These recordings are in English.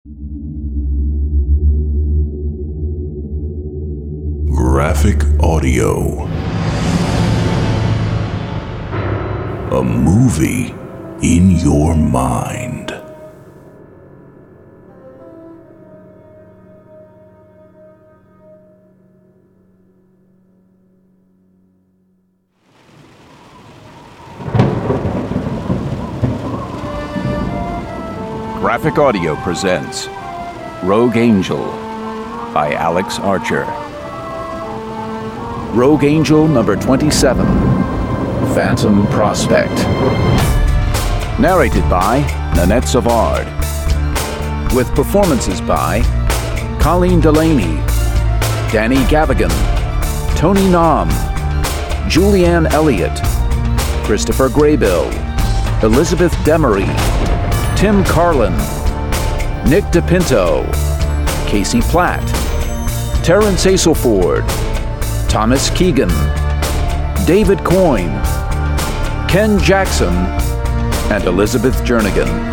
Graphic audio. A movie in your mind. Graphic Audio presents Rogue Angel by Alex Archer. Rogue Angel number 27, Phantom Prospect. Narrated by Nanette Savard. With performances by Colleen Delaney, Danny Gavigan, Tony Nam, Julianne Elliott, Christopher Graybill, Elizabeth Demery, Tim Carlin, Nick DePinto, Casey Platt, Terrence Aselford, Thomas Keegan, David Coyne, Ken Jackson, and Elizabeth Jernigan.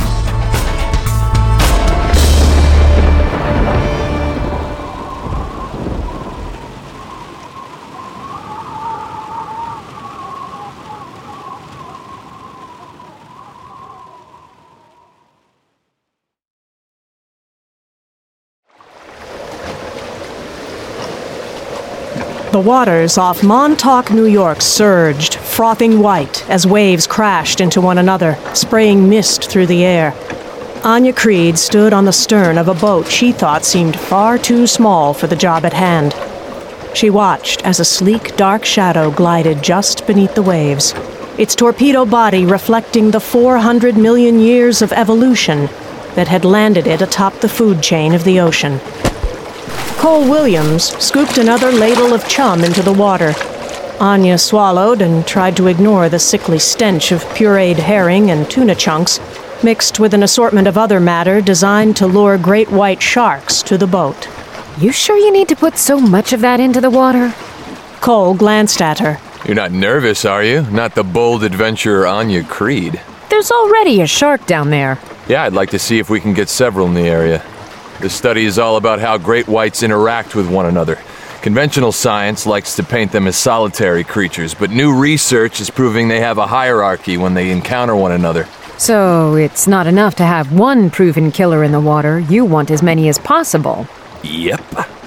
The waters off Montauk, New York surged, frothing white, as waves crashed into one another, spraying mist through the air. Anya Creed stood on the stern of a boat she thought seemed far too small for the job at hand. She watched as a sleek, dark shadow glided just beneath the waves, its torpedo body reflecting the 400 million years of evolution that had landed it atop the food chain of the ocean. Cole Williams scooped another ladle of chum into the water. Anya swallowed and tried to ignore the sickly stench of pureed herring and tuna chunks, mixed with an assortment of other matter designed to lure great white sharks to the boat. You sure you need to put so much of that into the water? Cole glanced at her. You're not nervous, are you? Not the bold adventurer Anya Creed. There's already a shark down there. Yeah, I'd like to see if we can get several in the area. The study is all about how great whites interact with one another. Conventional science likes to paint them as solitary creatures, but new research is proving they have a hierarchy when they encounter one another. So it's not enough to have one proven killer in the water. You want as many as possible. Yep.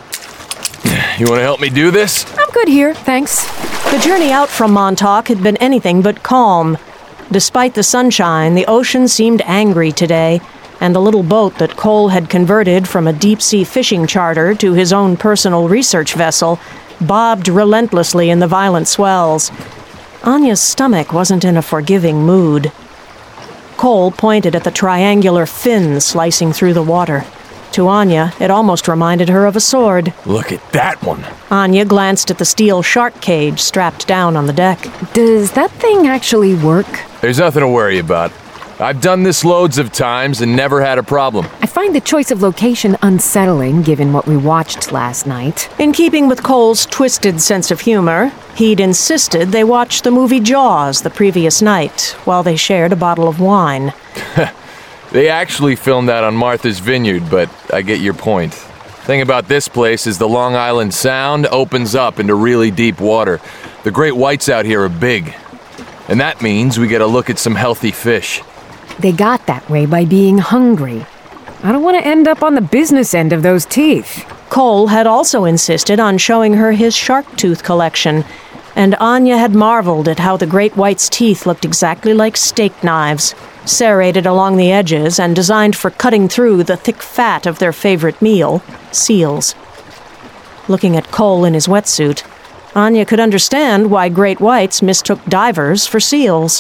You want to help me do this? I'm good here, thanks. The journey out from Montauk had been anything but calm. Despite the sunshine, the ocean seemed angry today, and the little boat that Cole had converted from a deep-sea fishing charter to his own personal research vessel bobbed relentlessly in the violent swells. Anya's stomach wasn't in a forgiving mood. Cole pointed at the triangular fin slicing through the water. To Anya, it almost reminded her of a sword. Look at that one. Anya glanced at the steel shark cage strapped down on the deck. Does that thing actually work? There's nothing to worry about. I've done this loads of times and never had a problem. I find the choice of location unsettling, given what we watched last night. In keeping with Cole's twisted sense of humor, he'd insisted they watch the movie Jaws the previous night, while they shared a bottle of wine. They actually filmed that on Martha's Vineyard, but I get your point. Thing about this place is the Long Island Sound opens up into really deep water. The great whites out here are big. And that means we get a look at some healthy fish. They got that way by being hungry. I don't want to end up on the business end of those teeth. Cole had also insisted on showing her his shark tooth collection, and Anya had marveled at how the great white's teeth looked exactly like steak knives, serrated along the edges and designed for cutting through the thick fat of their favorite meal, seals. Looking at Cole in his wetsuit, Anya could understand why great whites mistook divers for seals.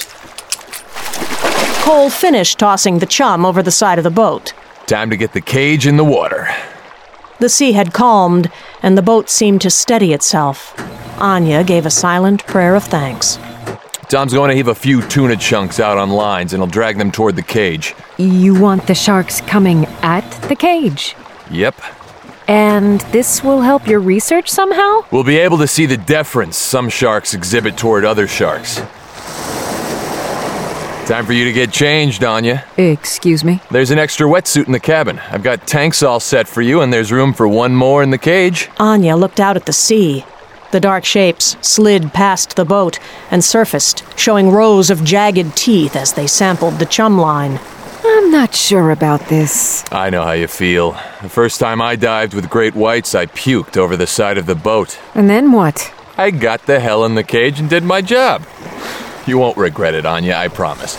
Cole finished tossing the chum over the side of the boat. Time to get the cage in the water. The sea had calmed, and the boat seemed to steady itself. Anya gave a silent prayer of thanks. Tom's going to heave a few tuna chunks out on lines, and he'll drag them toward the cage. You want the sharks coming at the cage? Yep. And this will help your research somehow? We'll be able to see the deference some sharks exhibit toward other sharks. Time for you to get changed, Anya. Excuse me? There's an extra wetsuit in the cabin. I've got tanks all set for you, and there's room for one more in the cage. Anya looked out at the sea. The dark shapes slid past the boat and surfaced, showing rows of jagged teeth as they sampled the chum line. I'm not sure about this. I know how you feel. The first time I dived with great whites, I puked over the side of the boat. And then what? I got the hell in the cage and did my job. You won't regret it, Anya, I promise.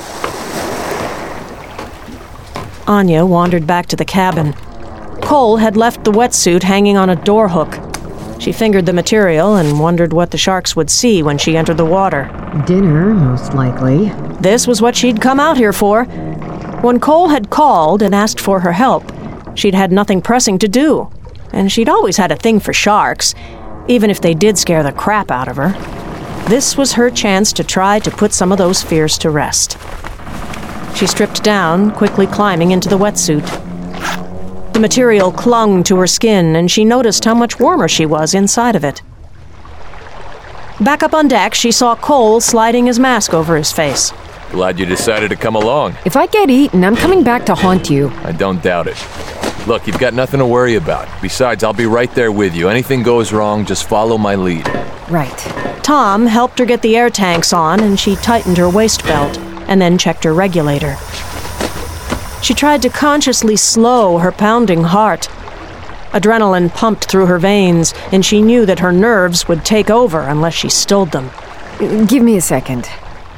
Anya wandered back to the cabin. Cole had left the wetsuit hanging on a door hook. She fingered the material and wondered what the sharks would see when she entered the water. Dinner, most likely. This was what she'd come out here for. When Cole had called and asked for her help, she'd had nothing pressing to do. And she'd always had a thing for sharks, even if they did scare the crap out of her. This was her chance to try to put some of those fears to rest. She stripped down, quickly climbing into the wetsuit. The material clung to her skin, and she noticed how much warmer she was inside of it. Back up on deck, she saw Cole sliding his mask over his face. Glad you decided to come along. If I get eaten, I'm coming back to haunt you. I don't doubt it. Look, you've got nothing to worry about. Besides, I'll be right there with you. Anything goes wrong, just follow my lead. Right. Tom helped her get the air tanks on, and she tightened her waist belt, and then checked her regulator. She tried to consciously slow her pounding heart. Adrenaline pumped through her veins, and she knew that her nerves would take over unless she stilled them. Give me a second.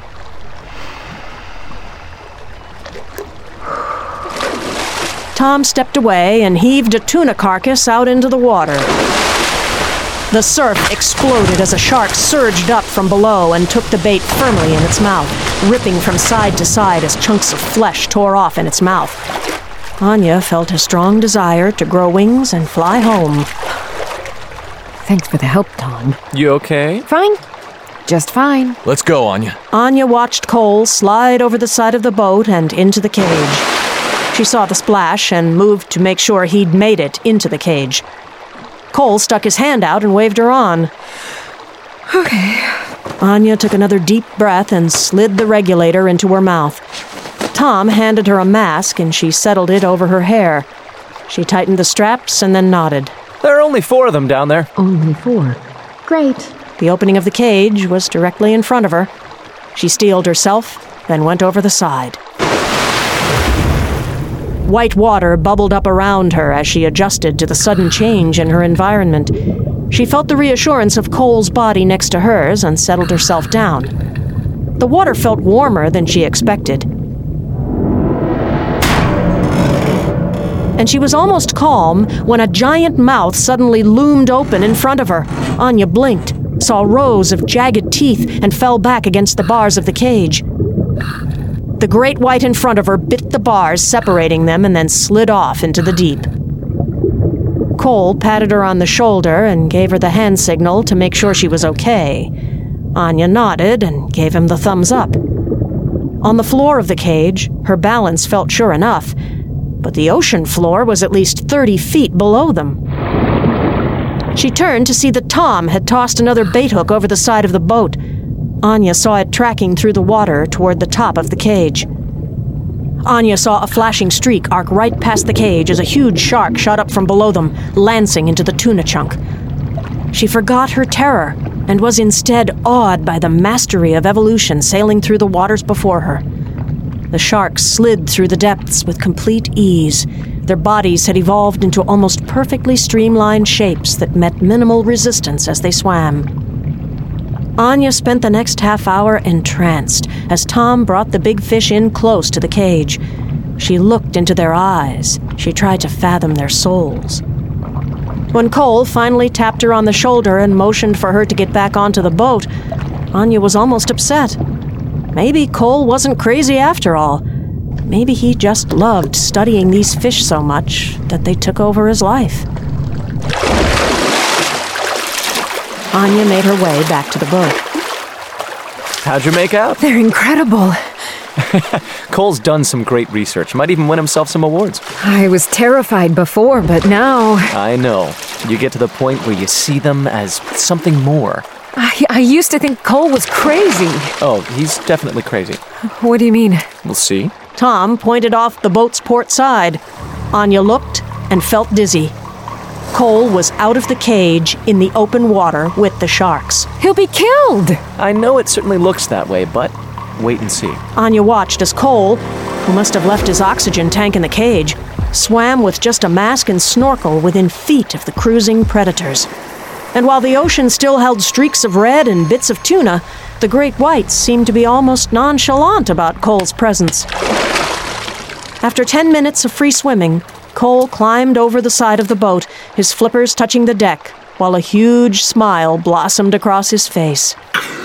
Tom stepped away and heaved a tuna carcass out into the water. The surf exploded as a shark surged up from below and took the bait firmly in its mouth, ripping from side to side as chunks of flesh tore off in its mouth. Anya felt a strong desire to grow wings and fly home. Thanks for the help, Tom. You okay? Fine. Just fine. Let's go, Anya. Anya watched Cole slide over the side of the boat and into the cage. She saw the splash and moved to make sure he'd made it into the cage. Cole stuck his hand out and waved her on. Okay. Anya took another deep breath and slid the regulator into her mouth. Tom handed her a mask and she settled it over her hair. She tightened the straps and then nodded. There are only 4 of them down there. Only 4. Great. The opening of the cage was directly in front of her. She steeled herself, then went over the side. White water bubbled up around her as she adjusted to the sudden change in her environment. She felt the reassurance of Cole's body next to hers and settled herself down. The water felt warmer than she expected. And she was almost calm when a giant mouth suddenly loomed open in front of her. Anya blinked, saw rows of jagged teeth, and fell back against the bars of the cage. The great white in front of her bit the bars, separating them, and then slid off into the deep. Cole patted her on the shoulder and gave her the hand signal to make sure she was okay. Anya nodded and gave him the thumbs up. On the floor of the cage, her balance felt sure enough, but the ocean floor was at least 30 feet below them. She turned to see that Tom had tossed another bait hook over the side of the boat. Anya saw it tracking through the water toward the top of the cage. Anya saw a flashing streak arc right past the cage as a huge shark shot up from below them, lancing into the tuna chunk. She forgot her terror and was instead awed by the mastery of evolution sailing through the waters before her. The sharks slid through the depths with complete ease. Their bodies had evolved into almost perfectly streamlined shapes that met minimal resistance as they swam. Anya spent the next half hour entranced as Tom brought the big fish in close to the cage. She looked into their eyes. She tried to fathom their souls. When Cole finally tapped her on the shoulder and motioned for her to get back onto the boat, Anya was almost upset. Maybe Cole wasn't crazy after all. Maybe he just loved studying these fish so much that they took over his life. Anya made her way back to the boat. How'd you make out? They're incredible. Cole's done some great research. Might even win himself some awards. I was terrified before, but now... I know. You get to the point where you see them as something more. I used to think Cole was crazy. Oh, he's definitely crazy. What do you mean? We'll see. Tom pointed off the boat's port side. Anya looked and felt dizzy. Cole was out of the cage in the open water with the sharks. He'll be killed! I know it certainly looks that way, but wait and see. Anya watched as Cole, who must have left his oxygen tank in the cage, swam with just a mask and snorkel within feet of the cruising predators. And while the ocean still held streaks of red and bits of tuna, the great whites seemed to be almost nonchalant about Cole's presence. After 10 minutes of free swimming, Cole climbed over the side of the boat, his flippers touching the deck, while a huge smile blossomed across his face.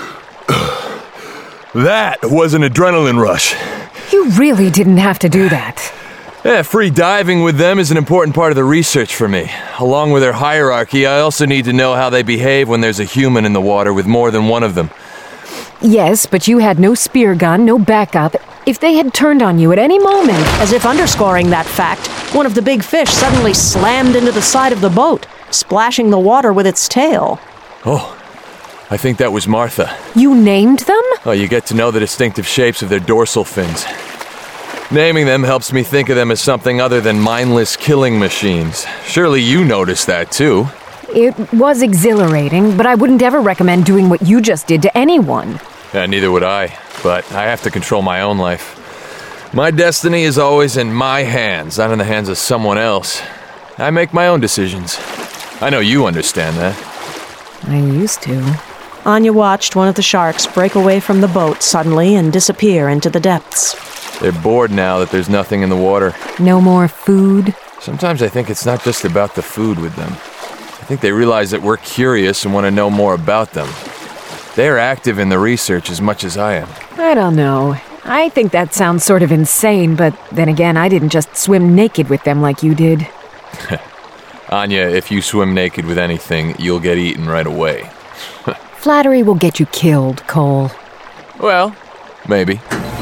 That was an adrenaline rush. You really didn't have to do that. Yeah, free diving with them is an important part of the research for me. Along with their hierarchy, I also need to know how they behave when there's a human in the water with more than one of them. Yes, but you had no spear gun, no backup. If they had turned on you at any moment... As if underscoring that fact, one of the big fish suddenly slammed into the side of the boat, splashing the water with its tail. Oh, I think that was Martha. You named them? Oh, you get to know the distinctive shapes of their dorsal fins. Naming them helps me think of them as something other than mindless killing machines. Surely you noticed that too. It was exhilarating, but I wouldn't ever recommend doing what you just did to anyone. Yeah, neither would I, but I have to control my own life. My destiny is always in my hands, not in the hands of someone else. I make my own decisions. I know you understand that. I used to. Anya watched one of the sharks break away from the boat suddenly and disappear into the depths. They're bored now that there's nothing in the water. No more food? Sometimes I think it's not just about the food with them. I think they realize that we're curious and want to know more about them. They're active in the research as much as I am. I don't know. I think that sounds sort of insane, but then again, I didn't just swim naked with them like you did. Anya, if you swim naked with anything, you'll get eaten right away. Flattery will get you killed, Cole. Well, maybe.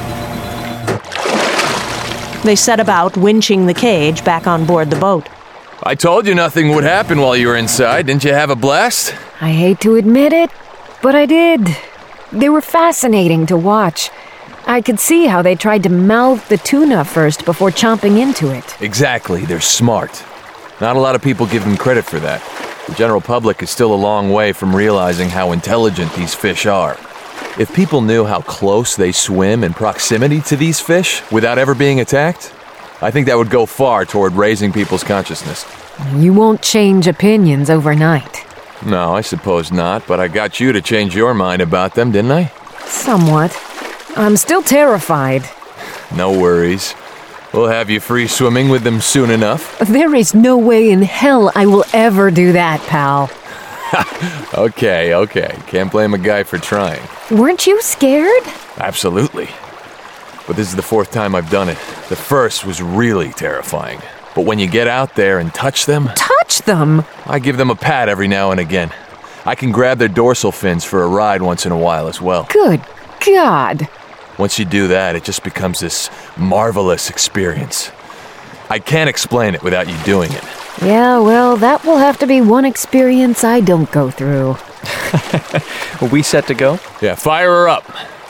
They set about winching the cage back on board the boat. I told you nothing would happen while you were inside. Didn't you have a blast? I hate to admit it, but I did. They were fascinating to watch. I could see how they tried to mouth the tuna first before chomping into it. Exactly, they're smart. Not a lot of people give them credit for that. The general public is still a long way from realizing how intelligent these fish are. If people knew how close they swim in proximity to these fish without ever being attacked, I think that would go far toward raising people's consciousness. You won't change opinions overnight. No, I suppose not, but I got you to change your mind about them, didn't I? Somewhat. I'm still terrified. No worries. We'll have you free swimming with them soon enough. There is no way in hell I will ever do that, pal. Okay. Can't blame a guy for trying. Weren't you scared? Absolutely. But this is the fourth time I've done it. The first was really terrifying. But when you get out there and touch them... Touch them? I give them a pat every now and again. I can grab their dorsal fins for a ride once in a while as well. Good God. Once you do that, it just becomes this marvelous experience. I can't explain it without you doing it. Yeah, well, that will have to be one experience I don't go through. Are we set to go? Yeah, fire her up.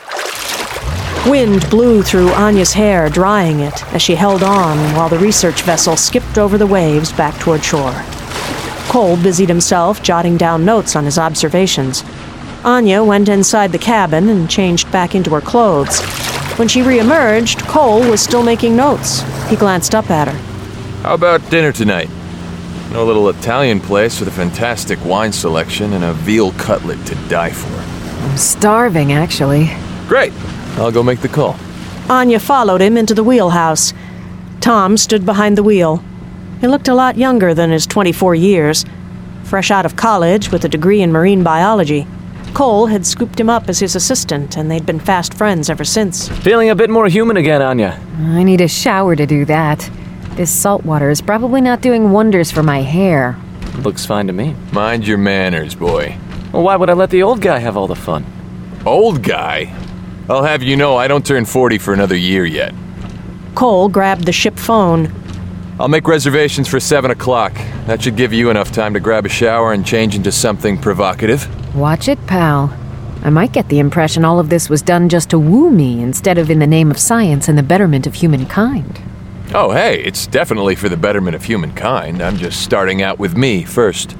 Wind blew through Anya's hair, drying it as she held on while the research vessel skipped over the waves back toward shore. Cole busied himself jotting down notes on his observations. Anya went inside the cabin and changed back into her clothes. When she reemerged, Cole was still making notes. He glanced up at her. How about dinner tonight? A little Italian place with a fantastic wine selection and a veal cutlet to die for. I'm starving, actually. Great. I'll go make the call. Anya followed him into the wheelhouse. Tom stood behind the wheel. He looked a lot younger than his 24 years. Fresh out of college with a degree in marine biology. Cole had scooped him up as his assistant, and they'd been fast friends ever since. Feeling a bit more human again, Anya. I need a shower to do that. This salt water is probably not doing wonders for my hair. Looks fine to me. Mind your manners, boy. Well, why would I let the old guy have all the fun? Old guy? I'll have you know I don't turn 40 for another year yet. Cole grabbed the ship phone. I'll make reservations for 7 o'clock. That should give you enough time to grab a shower and change into something provocative. Watch it, pal. I might get the impression all of this was done just to woo me instead of in the name of science and the betterment of humankind. Oh, hey, it's definitely for the betterment of humankind. I'm just starting out with me first.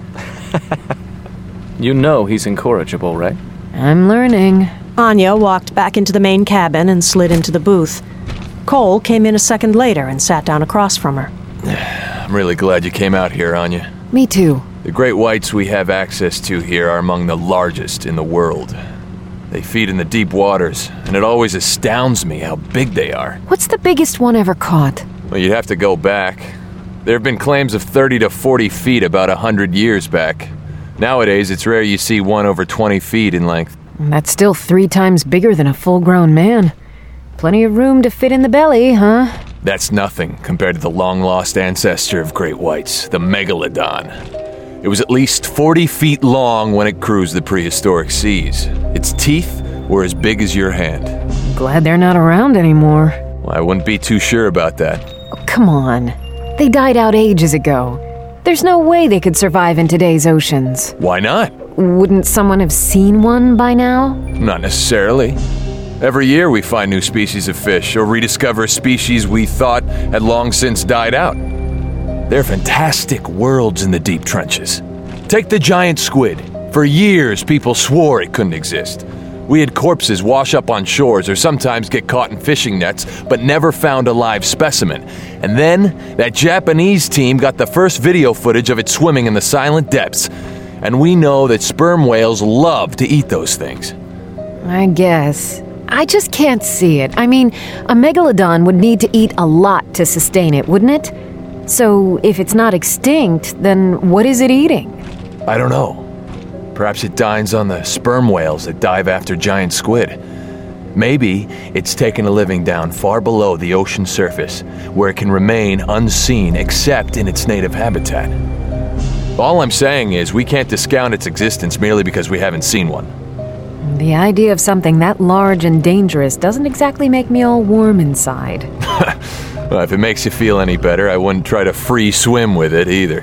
You know he's incorrigible, right? I'm learning. Anya walked back into the main cabin and slid into the booth. Cole came in a second later and sat down across from her. I'm really glad you came out here, Anya. Me too. The great whites we have access to here are among the largest in the world. They feed in the deep waters, and it always astounds me how big they are. What's the biggest one ever caught? Well, you'd have to go back. There have been claims of 30 to 40 feet about 100 years back. Nowadays, it's rare you see one over 20 feet in length. That's still 3 times bigger than a full-grown man. Plenty of room to fit in the belly, huh? That's nothing compared to the long-lost ancestor of great whites, the Megalodon. It was at least 40 feet long when it cruised the prehistoric seas. Its teeth were as big as your hand. Glad they're not around anymore. Well, I wouldn't be too sure about that. Oh, come on. They died out ages ago. There's no way they could survive in today's oceans. Why not? Wouldn't someone have seen one by now? Not necessarily. Every year we find new species of fish or rediscover a species we thought had long since died out. There are fantastic worlds in the deep trenches. Take the giant squid. For years, people swore it couldn't exist. We had corpses wash up on shores or sometimes get caught in fishing nets, but never found a live specimen. And then, that Japanese team got the first video footage of it swimming in the silent depths. And we know that sperm whales love to eat those things. I guess. I just can't see it. I mean, a megalodon would need to eat a lot to sustain it, wouldn't it? So, if it's not extinct, then what is it eating? I don't know. Perhaps it dines on the sperm whales that dive after giant squid. Maybe it's taken a living down far below the ocean surface, where it can remain unseen except in its native habitat. All I'm saying is we can't discount its existence merely because we haven't seen one. The idea of something that large and dangerous doesn't exactly make me all warm inside. Well, if it makes you feel any better, I wouldn't try to free swim with it either.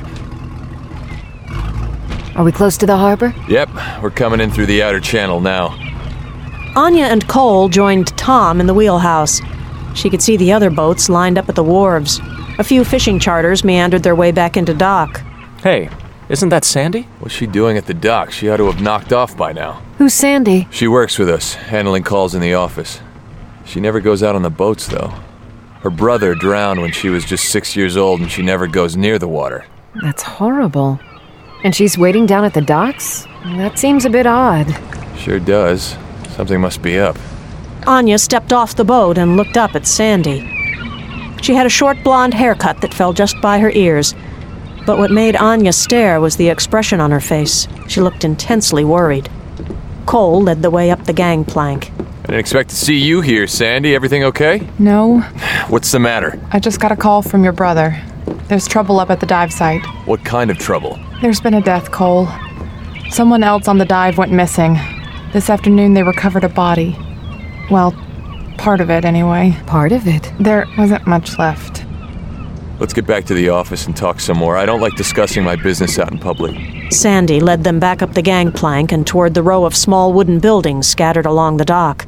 Are we close to the harbor? Yep, we're coming in through the outer channel now. Anya and Cole joined Tom in the wheelhouse. She could see the other boats lined up at the wharves. A few fishing charters meandered their way back into dock. Hey, isn't that Sandy? What's she doing at the dock? She ought to have knocked off by now. Who's Sandy? She works with us, handling calls in the office. She never goes out on the boats, though. Her brother drowned when she was just 6 years old, and she never goes near the water. That's horrible. And she's waiting down at the docks? That seems a bit odd. Sure does. Something must be up. Anya stepped off the boat and looked up at Sandy. She had a short blonde haircut that fell just by her ears. But what made Anya stare was the expression on her face. She looked intensely worried. Cole led the way up the gangplank. I didn't expect to see you here, Sandy. Everything okay? No. What's the matter? I just got a call from your brother. There's trouble up at the dive site. What kind of trouble? There's been a death, Cole. Someone else on the dive went missing. This afternoon they recovered a body. Well, part of it anyway. Part of it? There wasn't much left. Let's get back to the office and talk some more. I don't like discussing my business out in public. Sandy led them back up the gangplank and toward the row of small wooden buildings scattered along the dock.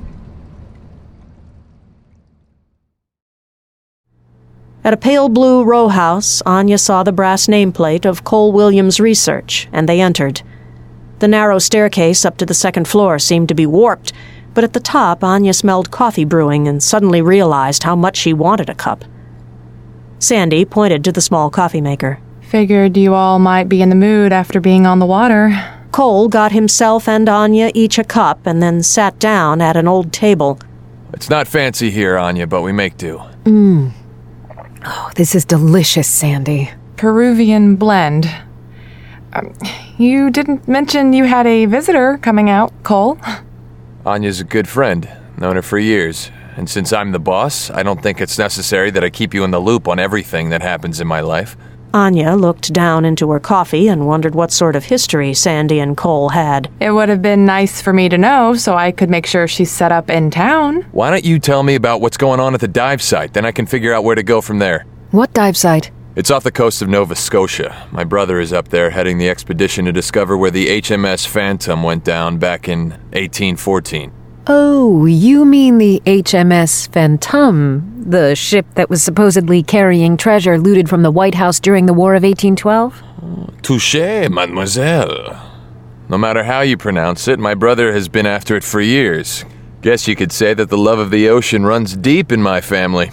At a pale blue row house, Anya saw the brass nameplate of Cole Williams Research, and they entered. The narrow staircase up to the second floor seemed to be warped, but at the top Anya smelled coffee brewing and suddenly realized how much she wanted a cup. Sandy pointed to the small coffee maker. Figured you all might be in the mood after being on the water. Cole got himself and Anya each a cup and then sat down at an old table. It's not fancy here, Anya, but we make do. Oh, this is delicious, Sandy. Peruvian blend. You didn't mention you had a visitor coming out, Cole. Anya's a good friend. Known her for years. And since I'm the boss, I don't think it's necessary that I keep you in the loop on everything that happens in my life. Anya looked down into her coffee and wondered what sort of history Sandy and Cole had. It would have been nice for me to know so I could make sure she's set up in town. Why don't you tell me about what's going on at the dive site? Then I can figure out where to go from there. What dive site? It's off the coast of Nova Scotia. My brother is up there heading the expedition to discover where the HMS Phantom went down back in 1814. Oh, you mean the HMS Phantom, the ship that was supposedly carrying treasure looted from the White House during the War of 1812? Touché, mademoiselle. No matter how you pronounce it, my brother has been after it for years. Guess you could say that the love of the ocean runs deep in my family.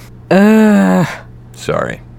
Sorry.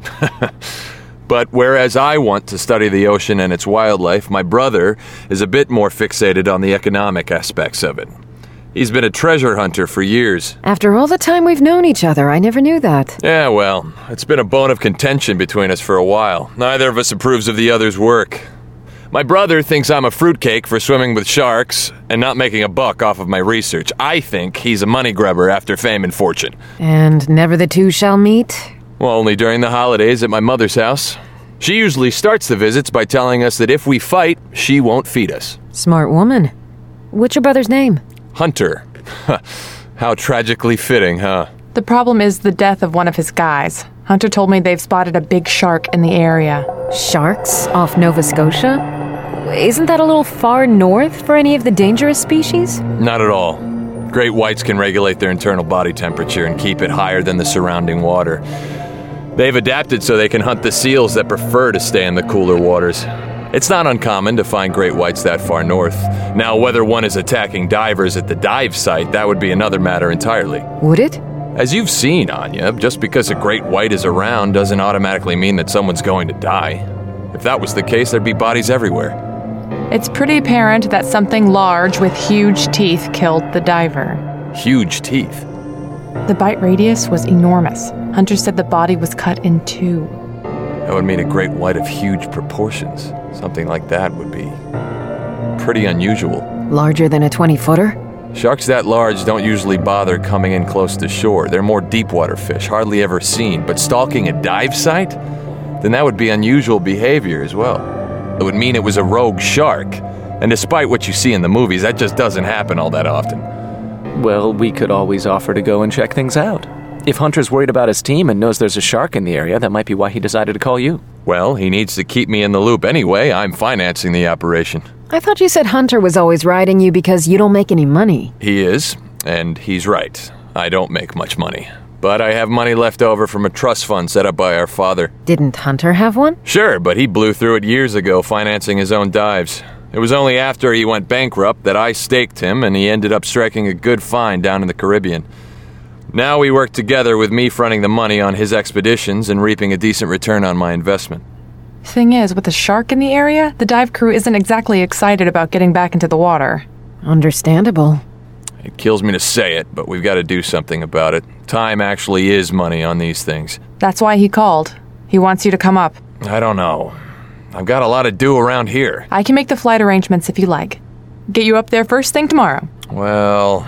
But whereas I want to study the ocean and its wildlife, my brother is a bit more fixated on the economic aspects of it. He's been a treasure hunter for years. After all the time we've known each other, I never knew that. Yeah, well, it's been a bone of contention between us for a while. Neither of us approves of the other's work. My brother thinks I'm a fruitcake for swimming with sharks and not making a buck off of my research. I think he's a money grubber after fame and fortune. And never the two shall meet? Well, only during the holidays at my mother's house. She usually starts the visits by telling us that if we fight, she won't feed us. Smart woman. What's your brother's name? Hunter. How tragically fitting, huh? The problem is the death of one of his guys. Hunter told me they've spotted a big shark in the area. Sharks off Nova Scotia? Isn't that a little far north for any of the dangerous species? Not at all. Great whites can regulate their internal body temperature and keep it higher than the surrounding water. They've adapted so they can hunt the seals that prefer to stay in the cooler waters. It's not uncommon to find great whites that far north. Now, whether one is attacking divers at the dive site, that would be another matter entirely. Would it? As you've seen, Anya, just because a great white is around doesn't automatically mean that someone's going to die. If that was the case, there'd be bodies everywhere. It's pretty apparent that something large with huge teeth killed the diver. Huge teeth? The bite radius was enormous. Hunter said the body was cut in two. That would mean a great white of huge proportions. Something like that would be pretty unusual. Larger than a 20-footer? Sharks that large don't usually bother coming in close to shore. They're more deep-water fish, hardly ever seen. But stalking a dive site? Then that would be unusual behavior as well. It would mean it was a rogue shark. And despite what you see in the movies, that just doesn't happen all that often. Well, we could always offer to go and check things out. If Hunter's worried about his team and knows there's a shark in the area, that might be why he decided to call you. Well, he needs to keep me in the loop anyway. I'm financing the operation. I thought you said Hunter was always riding you because you don't make any money. He is, and he's right. I don't make much money. But I have money left over from a trust fund set up by our father. Didn't Hunter have one? Sure, but he blew through it years ago financing his own dives. It was only after he went bankrupt that I staked him and he ended up striking a good find down in the Caribbean. Now we work together with me fronting the money on his expeditions and reaping a decent return on my investment. Thing is, with the shark in the area, the dive crew isn't exactly excited about getting back into the water. Understandable. It kills me to say it, but we've got to do something about it. Time actually is money on these things. That's why he called. He wants you to come up. I don't know. I've got a lot to do around here. I can make the flight arrangements if you like. Get you up there first thing tomorrow. Well...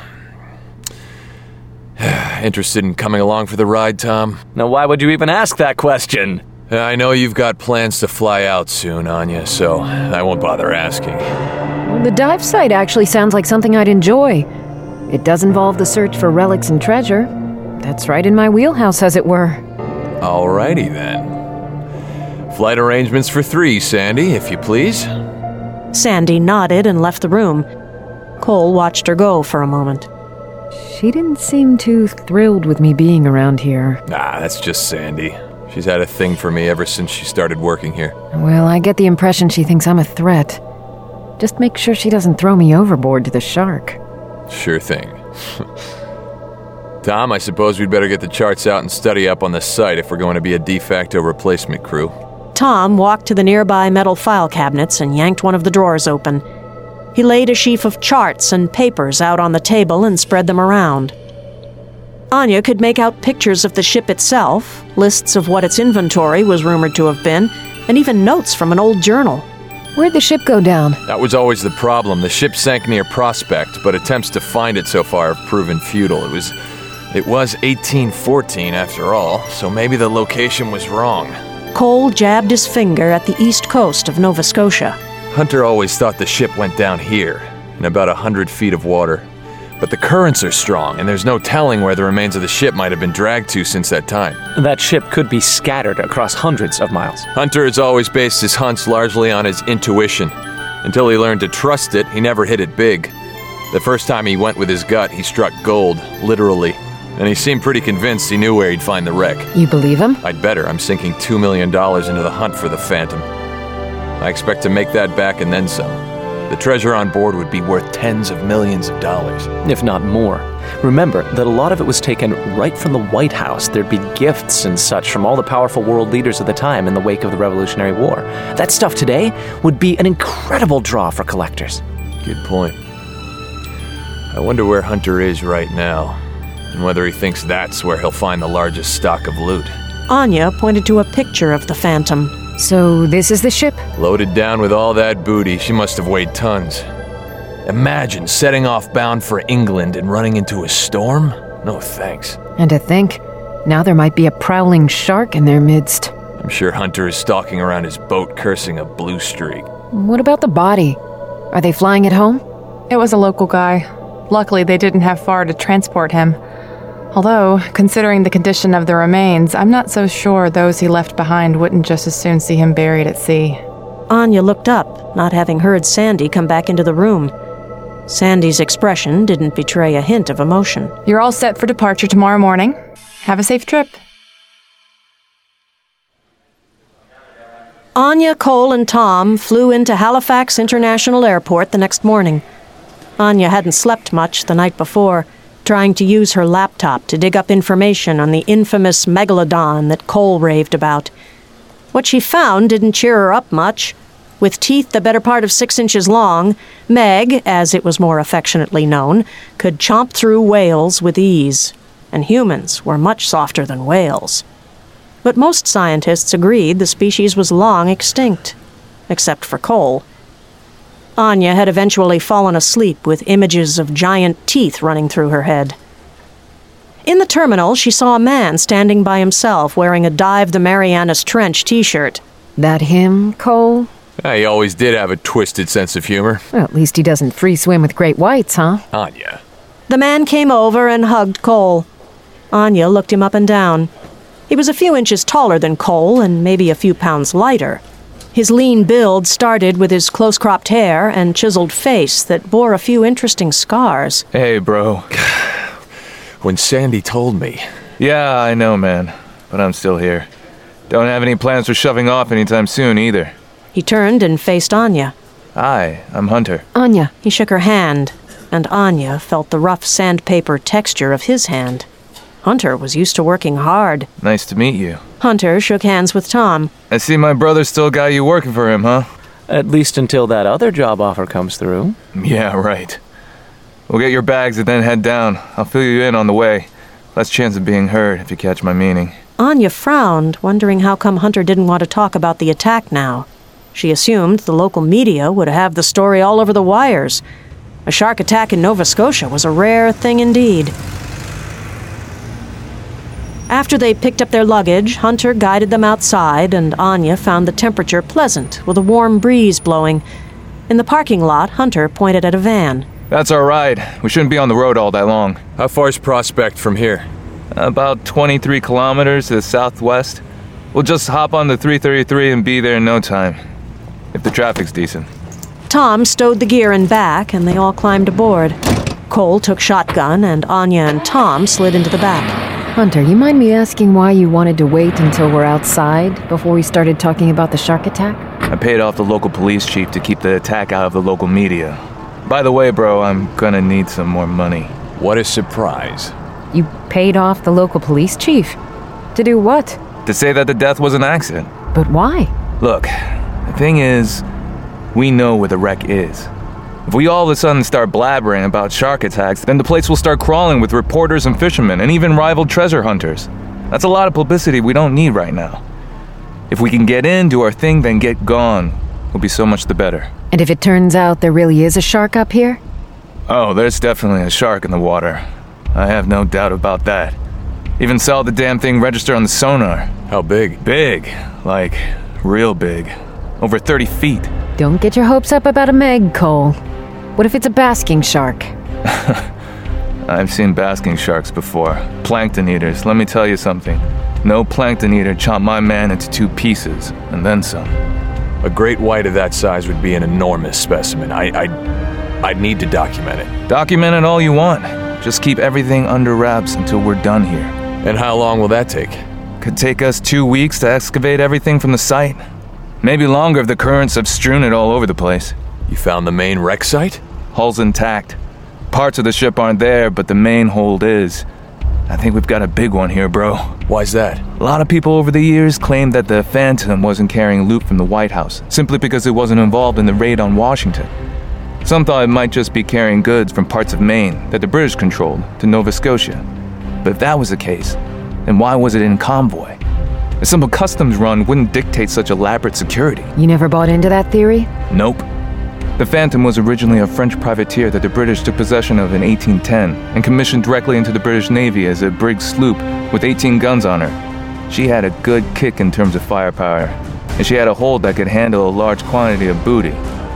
Interested in coming along for the ride, Tom? Now, why would you even ask that question? I know you've got plans to fly out soon, Anya, so I won't bother asking. The dive site actually sounds like something I'd enjoy. It does involve the search for relics and treasure. That's right in my wheelhouse, as it were. Alrighty then. Flight arrangements for 3, Sandy, if you please. Sandy nodded and left the room. Cole watched her go for a moment. She didn't seem too thrilled with me being around here. Nah, that's just Sandy. She's had a thing for me ever since she started working here. Well, I get the impression she thinks I'm a threat. Just make sure she doesn't throw me overboard to the shark. Sure thing. Tom, I suppose we'd better get the charts out and study up on the site if we're going to be a de facto replacement crew. Tom walked to the nearby metal file cabinets and yanked one of the drawers open. He laid a sheaf of charts and papers out on the table and spread them around. Anya could make out pictures of the ship itself, lists of what its inventory was rumored to have been, and even notes from an old journal. Where'd the ship go down? That was always the problem. The ship sank near Prospect, but attempts to find it so far have proven futile. It was 1814 after all, so maybe the location was wrong. Cole jabbed his finger at the east coast of Nova Scotia. Hunter always thought the ship went down here, in about 100 feet of water. But the currents are strong, and there's no telling where the remains of the ship might have been dragged to since that time. That ship could be scattered across hundreds of miles. Hunter has always based his hunts largely on his intuition. Until he learned to trust it, he never hit it big. The first time he went with his gut, he struck gold, literally. And he seemed pretty convinced he knew where he'd find the wreck. You believe him? I'd better. I'm sinking $2 million into the hunt for the Phantom. I expect to make that back and then some. The treasure on board would be worth tens of millions of dollars. If not more. Remember that a lot of it was taken right from the White House. There'd be gifts and such from all the powerful world leaders of the time in the wake of the Revolutionary War. That stuff today would be an incredible draw for collectors. Good point. I wonder where Hunter is right now, and whether he thinks that's where he'll find the largest stock of loot. Anya pointed to a picture of the Phantom. So this is the ship? Loaded down with all that booty, she must have weighed tons. Imagine setting off bound for England and running into a storm? No thanks. And to think, now there might be a prowling shark in their midst. I'm sure Hunter is stalking around his boat cursing a blue streak. What about the body? Are they flying it home? It was a local guy. Luckily, they didn't have far to transport him. Although, considering the condition of the remains, I'm not so sure those he left behind wouldn't just as soon see him buried at sea. Anya looked up, not having heard Sandy come back into the room. Sandy's expression didn't betray a hint of emotion. You're all set for departure tomorrow morning. Have a safe trip. Anya, Cole, and Tom flew into Halifax International Airport the next morning. Anya hadn't slept much the night before, trying to use her laptop to dig up information on the infamous megalodon that Cole raved about. What she found didn't cheer her up much. With teeth the better part of 6 inches long, Meg, as it was more affectionately known, could chomp through whales with ease, and humans were much softer than whales. But most scientists agreed the species was long extinct, except for Cole. Anya had eventually fallen asleep with images of giant teeth running through her head. In the terminal, she saw a man standing by himself wearing a Dive the Marianas Trench t-shirt. That him, Cole? He always did have a twisted sense of humor. Well, at least he doesn't free swim with great whites, huh? Anya. The man came over and hugged Cole. Anya looked him up and down. He was a few inches taller than Cole and maybe a few pounds lighter. His lean build started with his close-cropped hair and chiseled face that bore a few interesting scars. Hey, bro. When Sandy told me. Yeah, I know, man. But I'm still here. Don't have any plans for shoving off anytime soon, either. He turned and faced Anya. Hi, I'm Hunter. Anya. He shook her hand, and Anya felt the rough sandpaper texture of his hand. Hunter was used to working hard. Nice to meet you. Hunter shook hands with Tom. I see my brother still got you working for him, huh? At least until that other job offer comes through. Yeah, right. We'll get your bags and then head down. I'll fill you in on the way. Less chance of being hurt, if you catch my meaning. Anya frowned, wondering how come Hunter didn't want to talk about the attack now. She assumed the local media would have the story all over the wires. A shark attack in Nova Scotia was a rare thing indeed. After they picked up their luggage, Hunter guided them outside, and Anya found the temperature pleasant, with a warm breeze blowing. In the parking lot, Hunter pointed at a van. That's our ride. We shouldn't be on the road all that long. How far's Prospect from here? About 23 kilometers to the southwest. We'll just hop on the 333 and be there in no time. If the traffic's decent. Tom stowed the gear in back, and they all climbed aboard. Cole took shotgun, and Anya and Tom slid into the back. Hunter, you mind me asking why you wanted to wait until we're outside before we started talking about the shark attack? I paid off the local police chief to keep the attack out of the local media. By the way, bro, I'm gonna need some more money. What a surprise. You paid off the local police chief? To do what? To say that the death was an accident. But why? Look, the thing is, we know where the wreck is. If we all of a sudden start blabbering about shark attacks, then the place will start crawling with reporters and fishermen and even rival treasure hunters. That's a lot of publicity we don't need right now. If we can get in, do our thing, then get gone, will be so much the better. And if it turns out there really is a shark up here? Oh, there's definitely a shark in the water. I have no doubt about that. Even saw the damn thing register on the sonar. How big? Big. Like, real big. Over 30 feet. Don't get your hopes up about a Meg, Cole. What if it's a basking shark? I've seen basking sharks before. Plankton eaters, let me tell you something. No plankton eater chopped my man into 2 pieces, and then some. A great white of that size would be an enormous specimen. I'd need to document it. Document it all you want. Just keep everything under wraps until we're done here. And how long will that take? Could take us 2 weeks to excavate everything from the site. Maybe longer if the currents have strewn it all over the place. You found the main wreck site? Hull's intact. Parts of the ship aren't there, but the main hold is. I think we've got a big one here, bro. Why's that? A lot of people over the years claimed that the Phantom wasn't carrying loot from the White House, simply because it wasn't involved in the raid on Washington. Some thought it might just be carrying goods from parts of Maine that the British controlled to Nova Scotia. But if that was the case, then why was it in convoy? A simple customs run wouldn't dictate such elaborate security. You never bought into that theory? Nope. The Phantom was originally a French privateer that the British took possession of in 1810 and commissioned directly into the British Navy as a brig sloop with 18 guns on her. She had a good kick in terms of firepower, and she had a hold that could handle a large quantity of booty.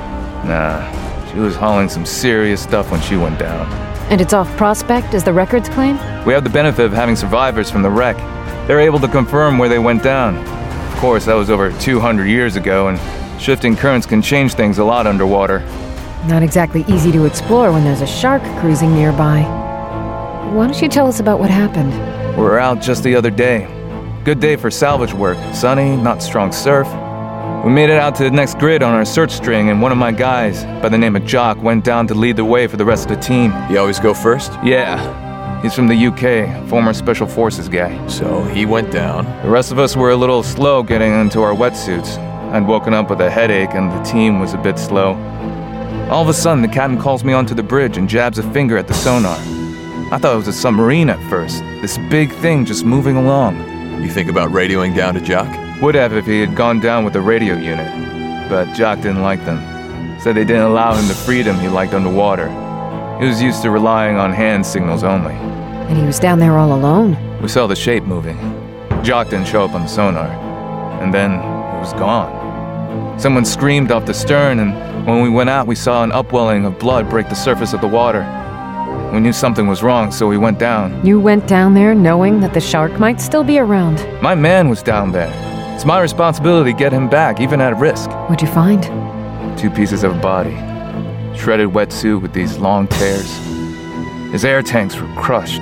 She was hauling some serious stuff when she went down. And it's off Prospect, as the records claim? We have the benefit of having survivors from the wreck. They're able to confirm where they went down. Of course, that was over 200 years ago, and shifting currents can change things a lot underwater. Not exactly easy to explore when there's a shark cruising nearby. Why don't you tell us about what happened? We were out just the other day. Good day for salvage work. Sunny, not strong surf. We made it out to the next grid on our search string, and one of my guys, by the name of Jock, went down to lead the way for the rest of the team. You always go first? Yeah. He's from the UK, former Special Forces guy. So he went down. The rest of us were a little slow getting into our wetsuits. I'd woken up with a headache, and the team was a bit slow. All of a sudden, the captain calls me onto the bridge and jabs a finger at the sonar. I thought it was a submarine at first, this big thing just moving along. You think about radioing down to Jock? Would have if he had gone down with the radio unit, but Jock didn't like them. Said they didn't allow him the freedom he liked underwater. He was used to relying on hand signals only. And he was down there all alone? We saw the shape moving. Jock didn't show up on the sonar. And then it was gone. Someone screamed off the stern, and when we went out, we saw an upwelling of blood break the surface of the water. We knew something was wrong, so we went down. You went down there knowing that the shark might still be around? My man was down there. It's my responsibility to get him back, even at risk. What'd you find? 2 pieces of body. Shredded wetsuit with these long tears. His air tanks were crushed.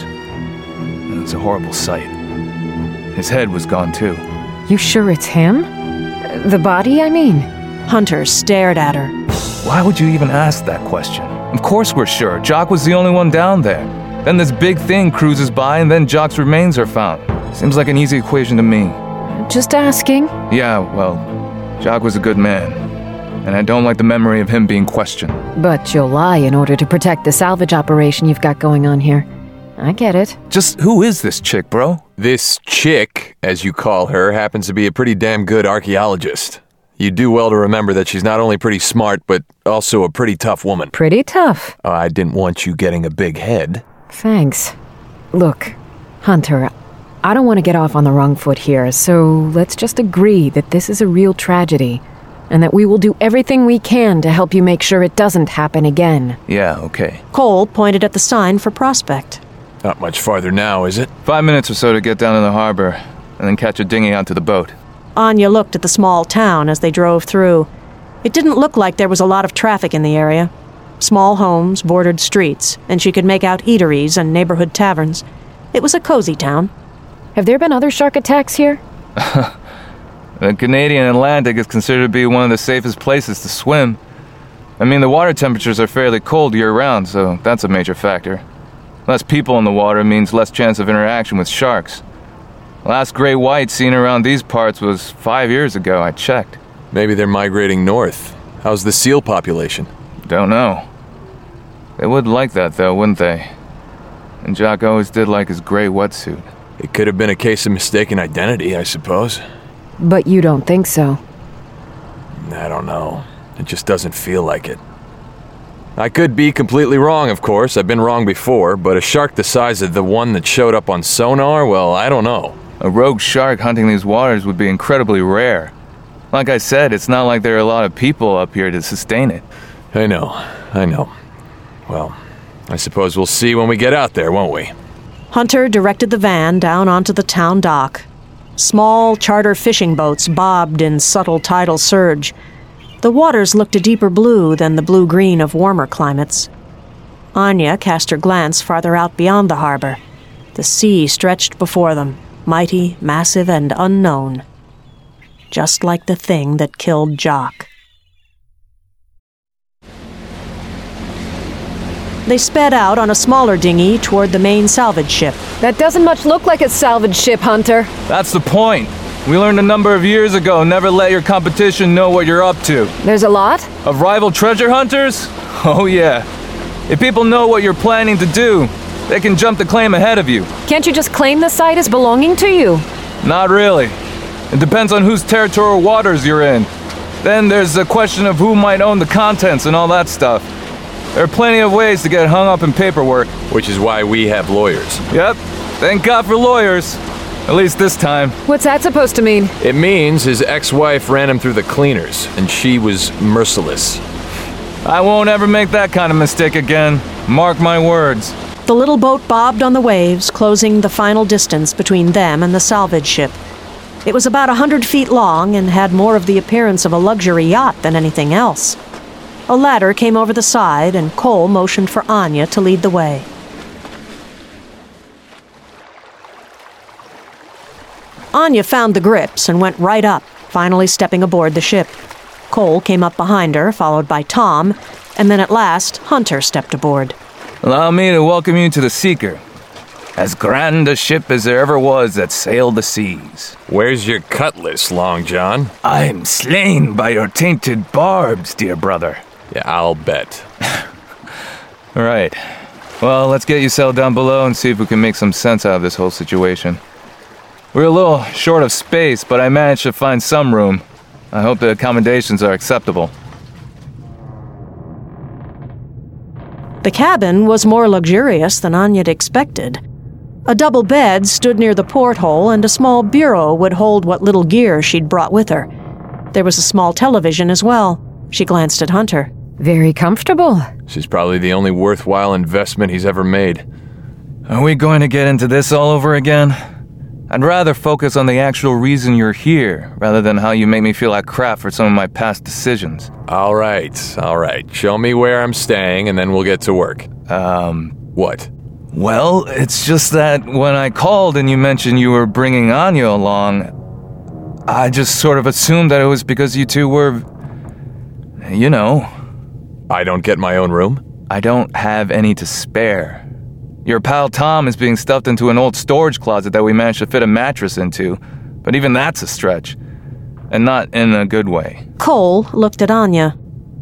It was a horrible sight. His head was gone too. You sure it's him? The body, I mean? Hunter stared at her. Why would you even ask that question? Of course we're sure. Jock was the only one down there. Then this big thing cruises by, and then Jock's remains are found. Seems like an easy equation to me. Just asking. Yeah, well, Jock was a good man, and I don't like the memory of him being questioned. But you'll lie in order to protect the salvage operation you've got going on here. I get it. Just who is this chick, bro? This chick, as you call her, happens to be a pretty damn good archaeologist. You do well to remember that she's not only pretty smart, but also a pretty tough woman. Pretty tough. I didn't want you getting a big head. Thanks. Look, Hunter, I don't want to get off on the wrong foot here, so let's just agree that this is a real tragedy, and that we will do everything we can to help you make sure it doesn't happen again. Yeah, okay. Cole pointed at the sign for Prospect. Not much farther now, is it? 5 minutes or so to get down to the harbor, and then catch a dinghy out to the boat. Anya looked at the small town as they drove through. It didn't look like there was a lot of traffic in the area. Small homes bordered streets, and she could make out eateries and neighborhood taverns. It was a cozy town. Have there been other shark attacks here? The Canadian Atlantic is considered to be one of the safest places to swim. I mean, the water temperatures are fairly cold year-round, so that's a major factor. Less people in the water means less chance of interaction with sharks. Last great white seen around these parts was 5 years ago, I checked. Maybe they're migrating north. How's the seal population? Don't know. They would like that, though, wouldn't they? And Jock always did like his gray wetsuit. It could have been a case of mistaken identity, I suppose. But you don't think so? I don't know. It just doesn't feel like it. I could be completely wrong, of course. I've been wrong before, but a shark the size of the one that showed up on sonar, well, I don't know. A rogue shark hunting these waters would be incredibly rare. Like I said, it's not like there are a lot of people up here to sustain it. I know. Well, I suppose we'll see when we get out there, won't we? Hunter directed the van down onto the town dock. Small charter fishing boats bobbed in subtle tidal surge. The waters looked a deeper blue than the blue-green of warmer climates. Anya cast her glance farther out beyond the harbor. The sea stretched before them, mighty, massive, and unknown. Just like the thing that killed Jock. They sped out on a smaller dinghy toward the main salvage ship. That doesn't much look like a salvage ship, Hunter. That's the point. We learned a number of years ago, never let your competition know what you're up to. There's a lot? Of rival treasure hunters? Oh yeah. If people know what you're planning to do, they can jump the claim ahead of you. Can't you just claim the site as belonging to you? Not really. It depends on whose territorial waters you're in. Then there's the question of who might own the contents and all that stuff. There are plenty of ways to get hung up in paperwork. Which is why we have lawyers. Yep. Thank God for lawyers. At least this time. What's that supposed to mean? It means his ex-wife ran him through the cleaners, and she was merciless. I won't ever make that kind of mistake again. Mark my words. The little boat bobbed on the waves, closing the final distance between them and the salvage ship. It was about 100 feet long and had more of the appearance of a luxury yacht than anything else. A ladder came over the side, and Cole motioned for Anya to lead the way. Anya found the grips and went right up, finally stepping aboard the ship. Cole came up behind her, followed by Tom, and then at last, Hunter stepped aboard. Allow me to welcome you to the Seeker. As grand a ship as there ever was that sailed the seas. Where's your cutlass, Long John? I'm slain by your tainted barbs, dear brother. Yeah, I'll bet. All right. Well, let's get you settled down below and see if we can make some sense out of this whole situation. We're a little short of space, but I managed to find some room. I hope the accommodations are acceptable. The cabin was more luxurious than Anya'd expected. A double bed stood near the porthole, and a small bureau would hold what little gear she'd brought with her. There was a small television as well. She glanced at Hunter. Very comfortable. She's probably the only worthwhile investment he's ever made. Are we going to get into this all over again? I'd rather focus on the actual reason you're here, rather than how you make me feel like crap for some of my past decisions. All right. Show me where I'm staying, and then we'll get to work. What? Well, it's just that when I called and you mentioned you were bringing Anya along, I just sort of assumed that it was because you two were... You know. I don't get my own room? I don't have any to spare. Your pal Tom is being stuffed into an old storage closet that we managed to fit a mattress into, but even that's a stretch. And not in a good way. Cole looked at Anya.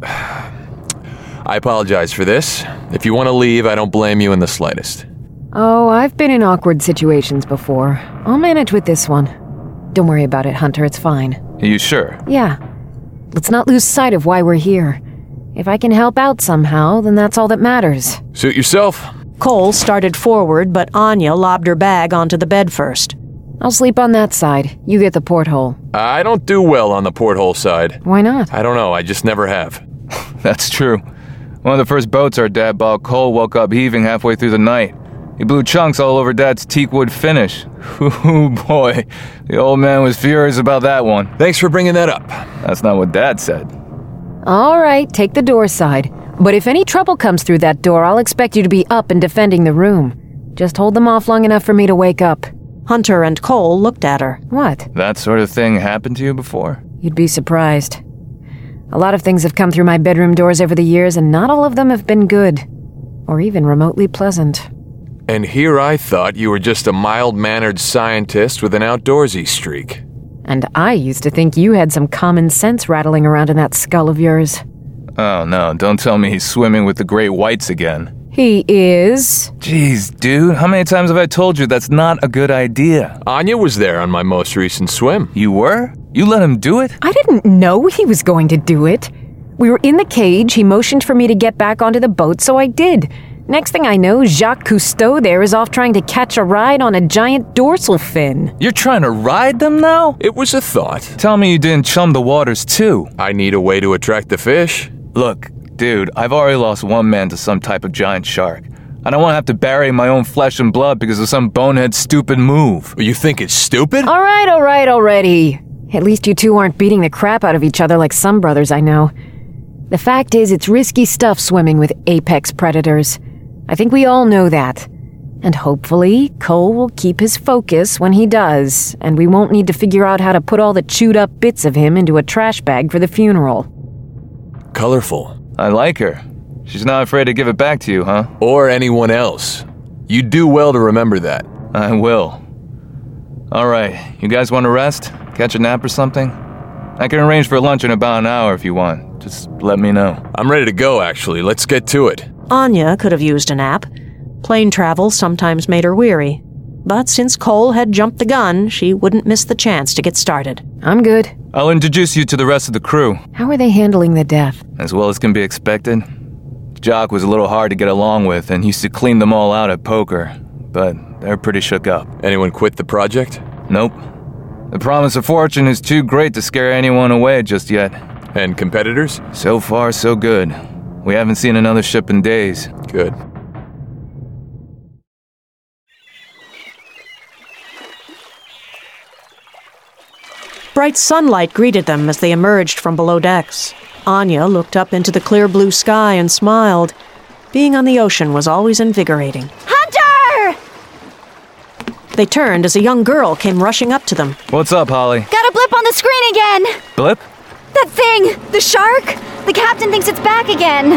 I apologize for this. If you want to leave, I don't blame you in the slightest. Oh, I've been in awkward situations before. I'll manage with this one. Don't worry about it, Hunter, it's fine. Are you sure? Yeah. Let's not lose sight of why we're here. If I can help out somehow, then that's all that matters. Suit yourself. Cole started forward, but Anya lobbed her bag onto the bed first. I'll sleep on that side. You get the porthole. I don't do well on the porthole side. Why not? I don't know, I just never have. That's true. One of the first boats our dad bought, Cole woke up heaving halfway through the night. He blew chunks all over Dad's teak wood finish. Ooh, boy. The old man was furious about that one. Thanks for bringing that up. That's not what Dad said. All right, take the door side. But if any trouble comes through that door, I'll expect you to be up and defending the room. Just hold them off long enough for me to wake up. Hunter and Cole looked at her. What? That sort of thing happened to you before? You'd be surprised. A lot of things have come through my bedroom doors over the years, and not all of them have been good. Or even remotely pleasant. And here I thought you were just a mild-mannered scientist with an outdoorsy streak. And I used to think you had some common sense rattling around in that skull of yours. Oh no, don't tell me he's swimming with the great whites again. He is. Jeez, dude, how many times have I told you that's not a good idea? Anya was there on my most recent swim. You were? You let him do it? I didn't know he was going to do it. We were in the cage, he motioned for me to get back onto the boat, so I did. Next thing I know, Jacques Cousteau there is off trying to catch a ride on a giant dorsal fin. You're trying to ride them now? It was a thought. Tell me you didn't chum the waters too. I need a way to attract the fish. Look, dude, I've already lost one man to some type of giant shark. I don't want to have to bury my own flesh and blood because of some bonehead stupid move. You think it's stupid? All right, already. At least you two aren't beating the crap out of each other like some brothers I know. The fact is, it's risky stuff swimming with apex predators. I think we all know that. And hopefully, Cole will keep his focus when he does, and we won't need to figure out how to put all the chewed up bits of him into a trash bag for the funeral. Colorful. I like her. She's not afraid to give it back to you, huh? Or anyone else. You do well to remember that. I will. Alright, you guys want to rest? Catch a nap or something? I can arrange for lunch in about an hour if you want. Just let me know. I'm ready to go, actually. Let's get to it. Anya could have used a nap. Plane travel sometimes made her weary. But since Cole had jumped the gun, she wouldn't miss the chance to get started. I'm good. I'll introduce you to the rest of the crew. How are they handling the death? As well as can be expected. Jock was a little hard to get along with and used to clean them all out at poker. But they're pretty shook up. Anyone quit the project? Nope. The promise of fortune is too great to scare anyone away just yet. And competitors? So far, so good. We haven't seen another ship in days. Good. Bright sunlight greeted them as they emerged from below decks. Anya looked up into the clear blue sky and smiled. Being on the ocean was always invigorating. Hunter! They turned as a young girl came rushing up to them. What's up, Holly? Got a blip on the screen again! Blip? That thing! The shark! The captain thinks it's back again!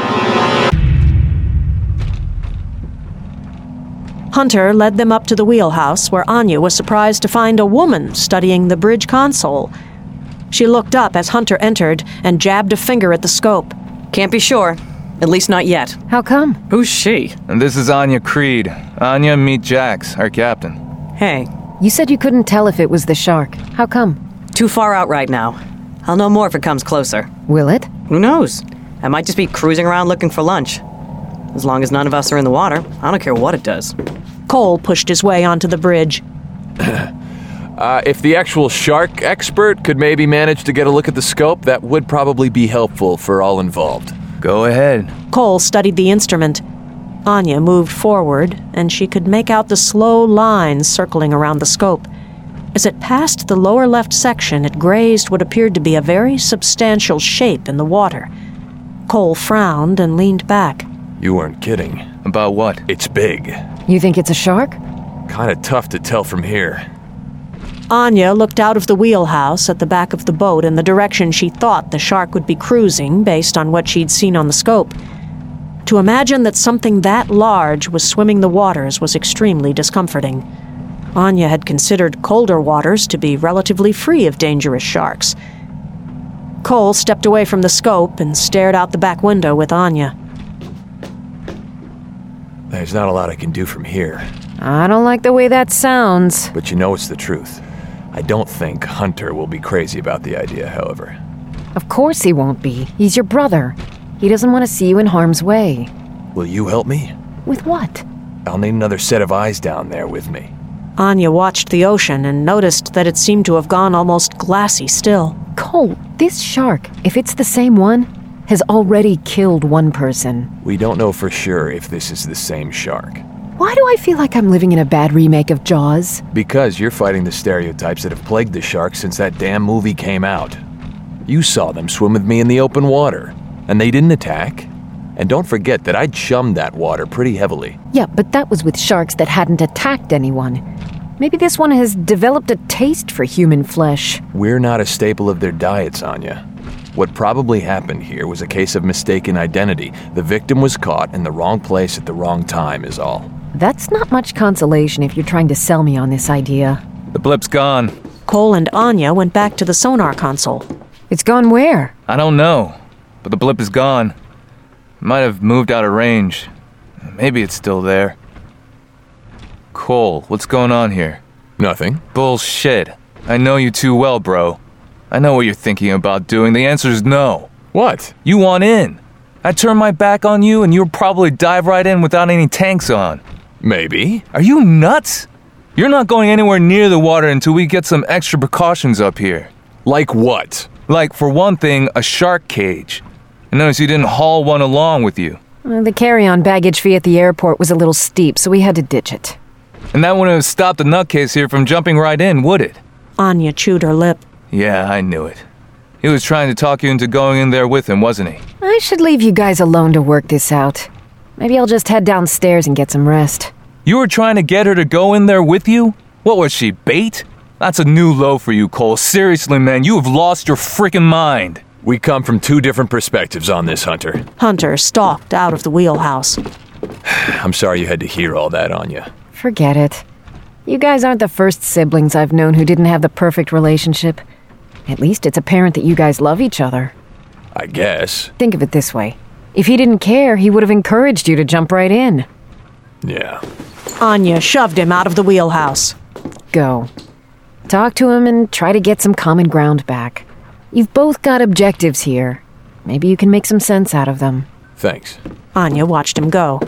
Hunter led them up to the wheelhouse, where Anya was surprised to find a woman studying the bridge console. She looked up as Hunter entered and jabbed a finger at the scope. Can't be sure. At least not yet. How come? Who's she? And this is Anya Creed. Anya, meet Jax, our captain. Hey. You said you couldn't tell if it was the shark. How come? Too far out right now. I'll know more if it comes closer. Will it? Who knows? I might just be cruising around looking for lunch. As long as none of us are in the water, I don't care what it does. Cole pushed his way onto the bridge. If the actual shark expert could maybe manage to get a look at the scope, that would probably be helpful for all involved. Go ahead. Cole studied the instrument. Anya moved forward, and she could make out the slow lines circling around the scope. As it passed the lower left section, it grazed what appeared to be a very substantial shape in the water. Cole frowned and leaned back. You weren't kidding. About what? It's big. You think it's a shark? Kinda tough to tell from here. Anya looked out of the wheelhouse at the back of the boat in the direction she thought the shark would be cruising based on what she'd seen on the scope. To imagine that something that large was swimming the waters was extremely discomforting. Anya had considered colder waters to be relatively free of dangerous sharks. Cole stepped away from the scope and stared out the back window with Anya. There's not a lot I can do from here. I don't like the way that sounds. But you know it's the truth. I don't think Hunter will be crazy about the idea, however. Of course he won't be. He's your brother. He doesn't want to see you in harm's way. Will you help me? With what? I'll need another set of eyes down there with me. Anya watched the ocean and noticed that it seemed to have gone almost glassy still. Cole, this shark, if it's the same one, has already killed one person. We don't know for sure if this is the same shark. Why do I feel like I'm living in a bad remake of Jaws? Because you're fighting the stereotypes that have plagued the sharks since that damn movie came out. You saw them swim with me in the open water, and they didn't attack. And don't forget that I chummed that water pretty heavily. Yeah, but that was with sharks that hadn't attacked anyone. Maybe this one has developed a taste for human flesh. We're not a staple of their diets, Anya. What probably happened here was a case of mistaken identity. The victim was caught in the wrong place at the wrong time is all. That's not much consolation if you're trying to sell me on this idea. The blip's gone. Cole and Anya went back to the sonar console. It's gone where? I don't know, but the blip is gone. It might have moved out of range. Maybe it's still there. Cole, what's going on here? Nothing. Bullshit. I know you too well, bro. I know what you're thinking about doing. The answer is no. What? You want in. I turn my back on you and you'll probably dive right in without any tanks on. Maybe. Are you nuts? You're not going anywhere near the water until we get some extra precautions up here. Like what? Like, for one thing, a shark cage. I noticed you didn't haul one along with you. The carry-on baggage fee at the airport was a little steep, so we had to ditch it. And that wouldn't have stopped the nutcase here from jumping right in, would it? Anya chewed her lip. Yeah, I knew it. He was trying to talk you into going in there with him, wasn't he? I should leave you guys alone to work this out. Maybe I'll just head downstairs and get some rest. You were trying to get her to go in there with you? What was she, bait? That's a new low for you, Cole. Seriously, man, you have lost your freaking mind. We come from two different perspectives on this, Hunter. Hunter stalked out of the wheelhouse. I'm sorry you had to hear all that, Anya. Forget it. You guys aren't the first siblings I've known who didn't have the perfect relationship. At least it's apparent that you guys love each other. I guess. Think of it this way. If he didn't care, he would have encouraged you to jump right in. Yeah. Anya shoved him out of the wheelhouse. Go. Talk to him and try to get some common ground back. You've both got objectives here. Maybe you can make some sense out of them. Thanks. Anya watched him go.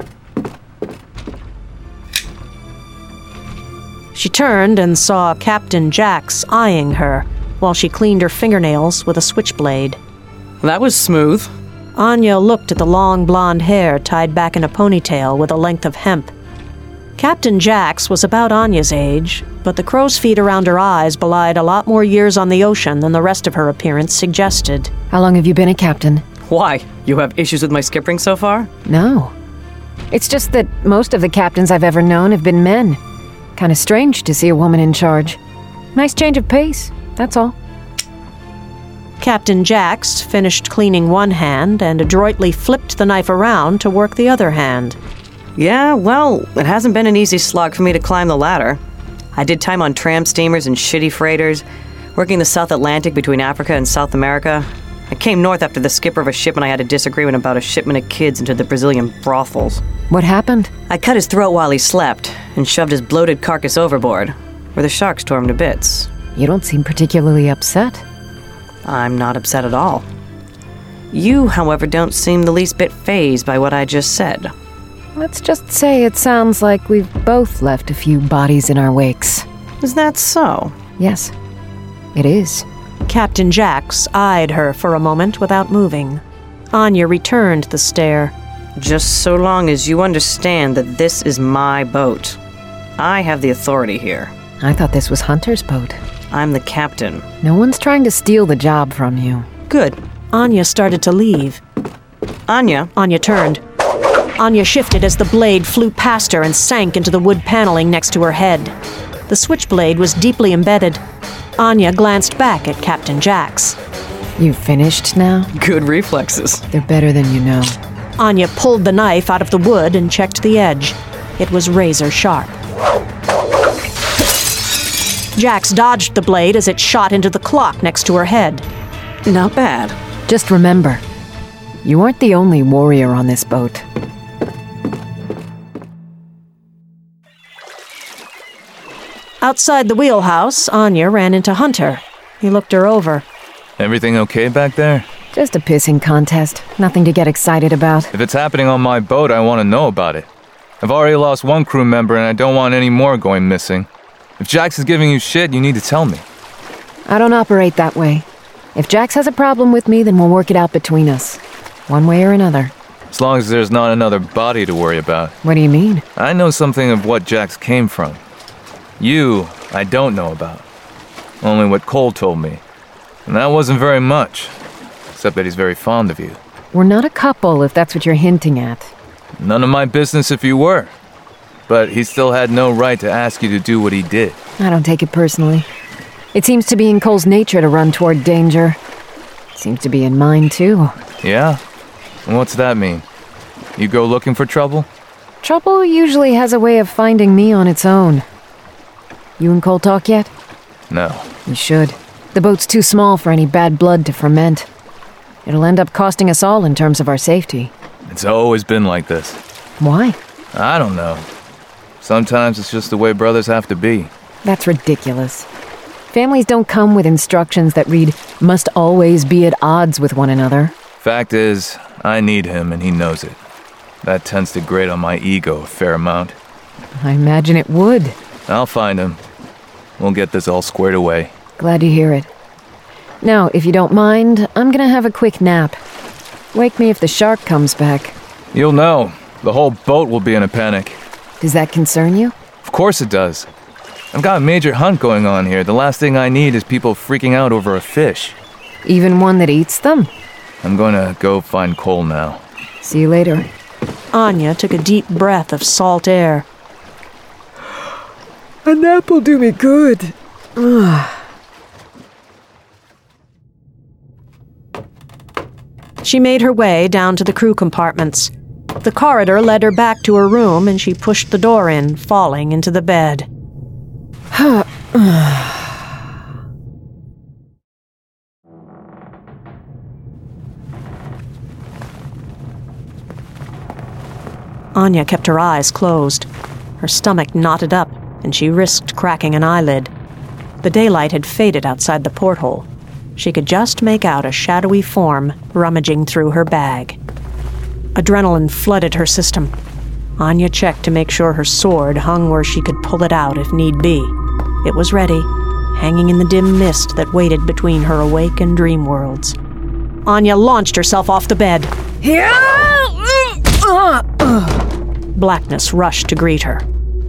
She turned and saw Captain Jax eyeing her while she cleaned her fingernails with a switchblade. That was smooth. Anya looked at the long blonde hair tied back in a ponytail with a length of hemp. Captain Jax was about Anya's age, but the crow's feet around her eyes belied a lot more years on the ocean than the rest of her appearance suggested. How long have you been a captain? Why? You have issues with my skippering so far? No. It's just that most of the captains I've ever known have been men. Kind of strange to see a woman in charge. Nice change of pace, that's all. Captain Jax finished cleaning one hand and adroitly flipped the knife around to work the other hand. Yeah, well, it hasn't been an easy slog for me to climb the ladder. I did time on tram steamers and shitty freighters, working the South Atlantic between Africa and South America. I came north after the skipper of a ship and I had a disagreement about a shipment of kids into the Brazilian brothels. What happened? I cut his throat while he slept and shoved his bloated carcass overboard, where the sharks tore him to bits. You don't seem particularly upset. I'm not upset at all. You, however, don't seem the least bit fazed by what I just said. Let's just say it sounds like we've both left a few bodies in our wakes. Is that so? Yes, it is. Captain Jax eyed her for a moment without moving. Anya returned the stare. Just so long as you understand that this is my boat. I have the authority here. I thought this was Hunter's boat. I'm the captain. No one's trying to steal the job from you. Good. Anya started to leave. Anya? Anya turned. Anya shifted as the blade flew past her and sank into the wood paneling next to her head. The switchblade was deeply embedded. Anya glanced back at Captain Jax. You finished now? Good reflexes. They're better than you know. Anya pulled the knife out of the wood and checked the edge. It was razor sharp. Jax dodged the blade as it shot into the clock next to her head. Not bad. Just remember, you aren't the only warrior on this boat. Outside the wheelhouse, Anya ran into Hunter. He looked her over. Everything okay back there? Just a pissing contest. Nothing to get excited about. If it's happening on my boat, I want to know about it. I've already lost one crew member and I don't want any more going missing. If Jax is giving you shit, you need to tell me. I don't operate that way. If Jax has a problem with me, then we'll work it out between us. One way or another. As long as there's not another body to worry about. What do you mean? I know something of what Jax came from. You, I don't know about. Only what Cole told me. And that wasn't very much. Except that he's very fond of you. We're not a couple, if that's what you're hinting at. None of my business if you were. But he still had no right to ask you to do what he did. I don't take it personally. It seems to be in Cole's nature to run toward danger. Seems to be in mine, too. Yeah? And what's that mean? You go looking for trouble? Trouble usually has a way of finding me on its own. You and Cole talk yet? No. You should. The boat's too small for any bad blood to ferment. It'll end up costing us all in terms of our safety. It's always been like this. Why? I don't know. Sometimes it's just the way brothers have to be. That's ridiculous. Families don't come with instructions that read, must always be at odds with one another. Fact is, I need him and he knows it. That tends to grate on my ego a fair amount. I imagine it would. I'll find him. We'll get this all squared away. Glad to hear it. Now, if you don't mind, I'm gonna have a quick nap. Wake me if the shark comes back. You'll know. The whole boat will be in a panic. Does that concern you? Of course it does. I've got a major hunt going on here. The last thing I need is people freaking out over a fish. Even one that eats them? I'm gonna go find Cole now. See you later. Anya took a deep breath of salt air. A nap will do me good. She made her way down to the crew compartments. The corridor led her back to her room, and she pushed the door in, falling into the bed. Anya kept her eyes closed. Her stomach knotted up, and she risked cracking an eyelid. The daylight had faded outside the porthole. She could just make out a shadowy form rummaging through her bag. Adrenaline flooded her system. Anya checked to make sure her sword hung where she could pull it out if need be. It was ready, hanging in the dim mist that waited between her awake and dream worlds. Anya launched herself off the bed. Blackness rushed to greet her.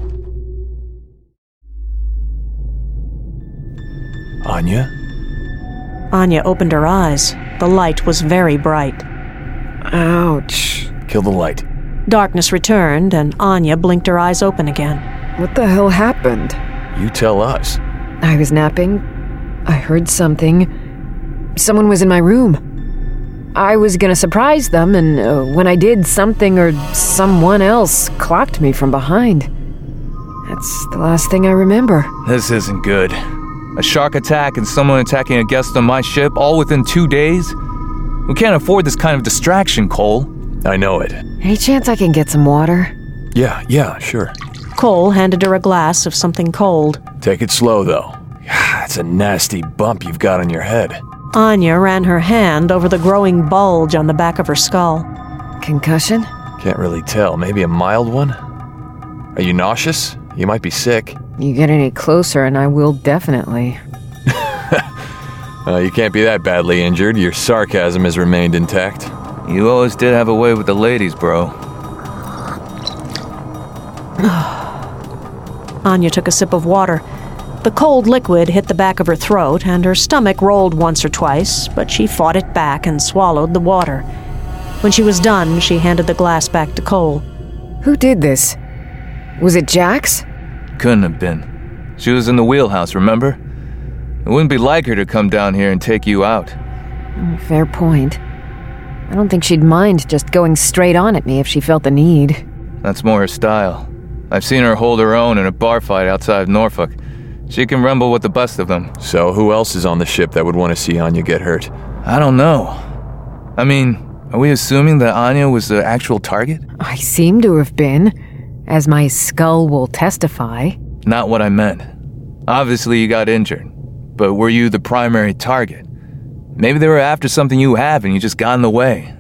Anya? Anya opened her eyes. The light was very bright. Ouch. Kill the light. Darkness returned, and Anya blinked her eyes open again. What the hell happened? You tell us. I was napping. I heard something. Someone was in my room. I was gonna surprise them, and when I did, something or someone else clocked me from behind. That's the last thing I remember. This isn't good. A shark attack and someone attacking a guest on my ship, all within 2 days? We can't afford this kind of distraction, Cole. I know it. Any chance I can get some water? Yeah, sure. Cole handed her a glass of something cold. Take it slow, though. That's a nasty bump you've got on your head. Anya ran her hand over the growing bulge on the back of her skull. Concussion? Can't really tell. Maybe a mild one? Are you nauseous? You might be sick. You get any closer and I will definitely. You can't be that badly injured. Your sarcasm has remained intact. You always did have a way with the ladies, bro. Anya took a sip of water. The cold liquid hit the back of her throat, and her stomach rolled once or twice, but she fought it back and swallowed the water. When she was done, she handed the glass back to Cole. Who did this? Was it Jax? Couldn't have been. She was in the wheelhouse, remember? It wouldn't be like her to come down here and take you out. Fair point. I don't think she'd mind just going straight on at me if she felt the need. That's more her style. I've seen her hold her own in a bar fight outside of Norfolk. She can rumble with the best of them. So who else is on the ship that would want to see Anya get hurt? I don't know. I mean, are we assuming that Anya was the actual target? I seem to have been, as my skull will testify. Not what I meant. Obviously you got injured, but were you the primary target? Maybe they were after something you have and you just got in the way.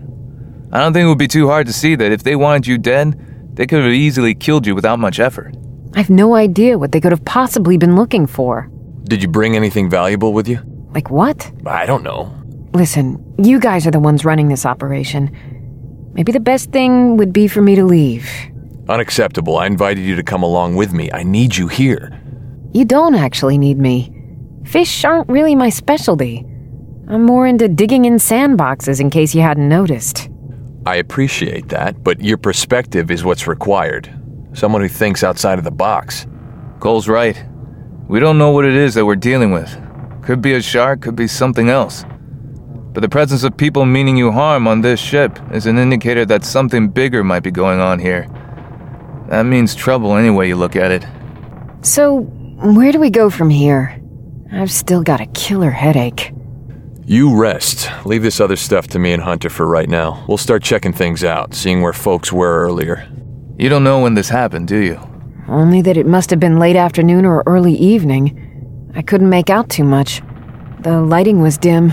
I don't think it would be too hard to see that if they wanted you dead, they could have easily killed you without much effort. I've no idea what they could have possibly been looking for. Did you bring anything valuable with you? Like what? I don't know. Listen, you guys are the ones running this operation. Maybe the best thing would be for me to leave. Unacceptable. I invited you to come along with me. I need you here. You don't actually need me. Fish aren't really my specialty. I'm more into digging in sandboxes in case you hadn't noticed. I appreciate that, but your perspective is what's required. Someone who thinks outside of the box. Cole's right. We don't know what it is that we're dealing with. Could be a shark, could be something else. But the presence of people meaning you harm on this ship is an indicator that something bigger might be going on here. That means trouble any way you look at it. So, where do we go from here? I've still got a killer headache. You rest. Leave this other stuff to me and Hunter for right now. We'll start checking things out, seeing where folks were earlier. You don't know when this happened, do you? Only that it must have been late afternoon or early evening. I couldn't make out too much. The lighting was dim.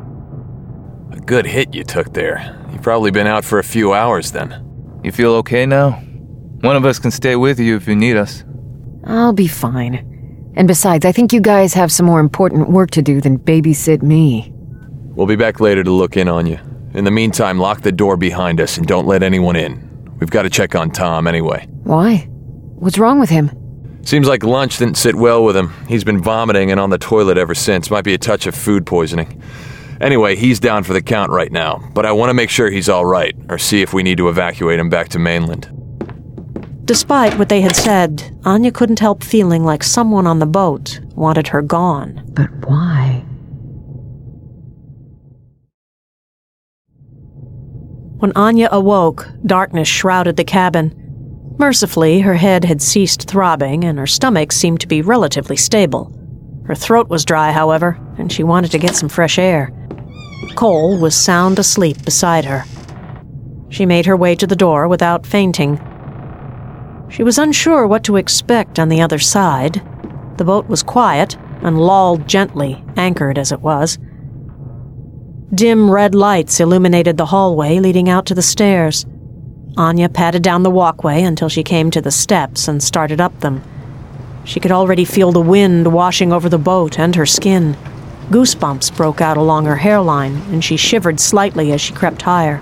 A good hit you took there. You've probably been out for a few hours then. You feel okay now? One of us can stay with you if you need us. I'll be fine. And besides, I think you guys have some more important work to do than babysit me. We'll be back later to look in on you. In the meantime, lock the door behind us and don't let anyone in. We've got to check on Tom anyway. Why? What's wrong with him? Seems like lunch didn't sit well with him. He's been vomiting and on the toilet ever since. Might be a touch of food poisoning. Anyway, he's down for the count right now, but I want to make sure he's all right, or see if we need to evacuate him back to mainland. Despite what they had said, Anya couldn't help feeling like someone on the boat wanted her gone. But why? When Anya awoke, darkness shrouded the cabin. Mercifully, her head had ceased throbbing and her stomach seemed to be relatively stable. Her throat was dry, however, and she wanted to get some fresh air. Cole was sound asleep beside her. She made her way to the door without fainting. She was unsure what to expect on the other side. The boat was quiet and lolled gently, anchored as it was. Dim red lights illuminated the hallway leading out to the stairs. Anya padded down the walkway until she came to the steps and started up them. She could already feel the wind washing over the boat and her skin. Goosebumps broke out along her hairline, and she shivered slightly as she crept higher.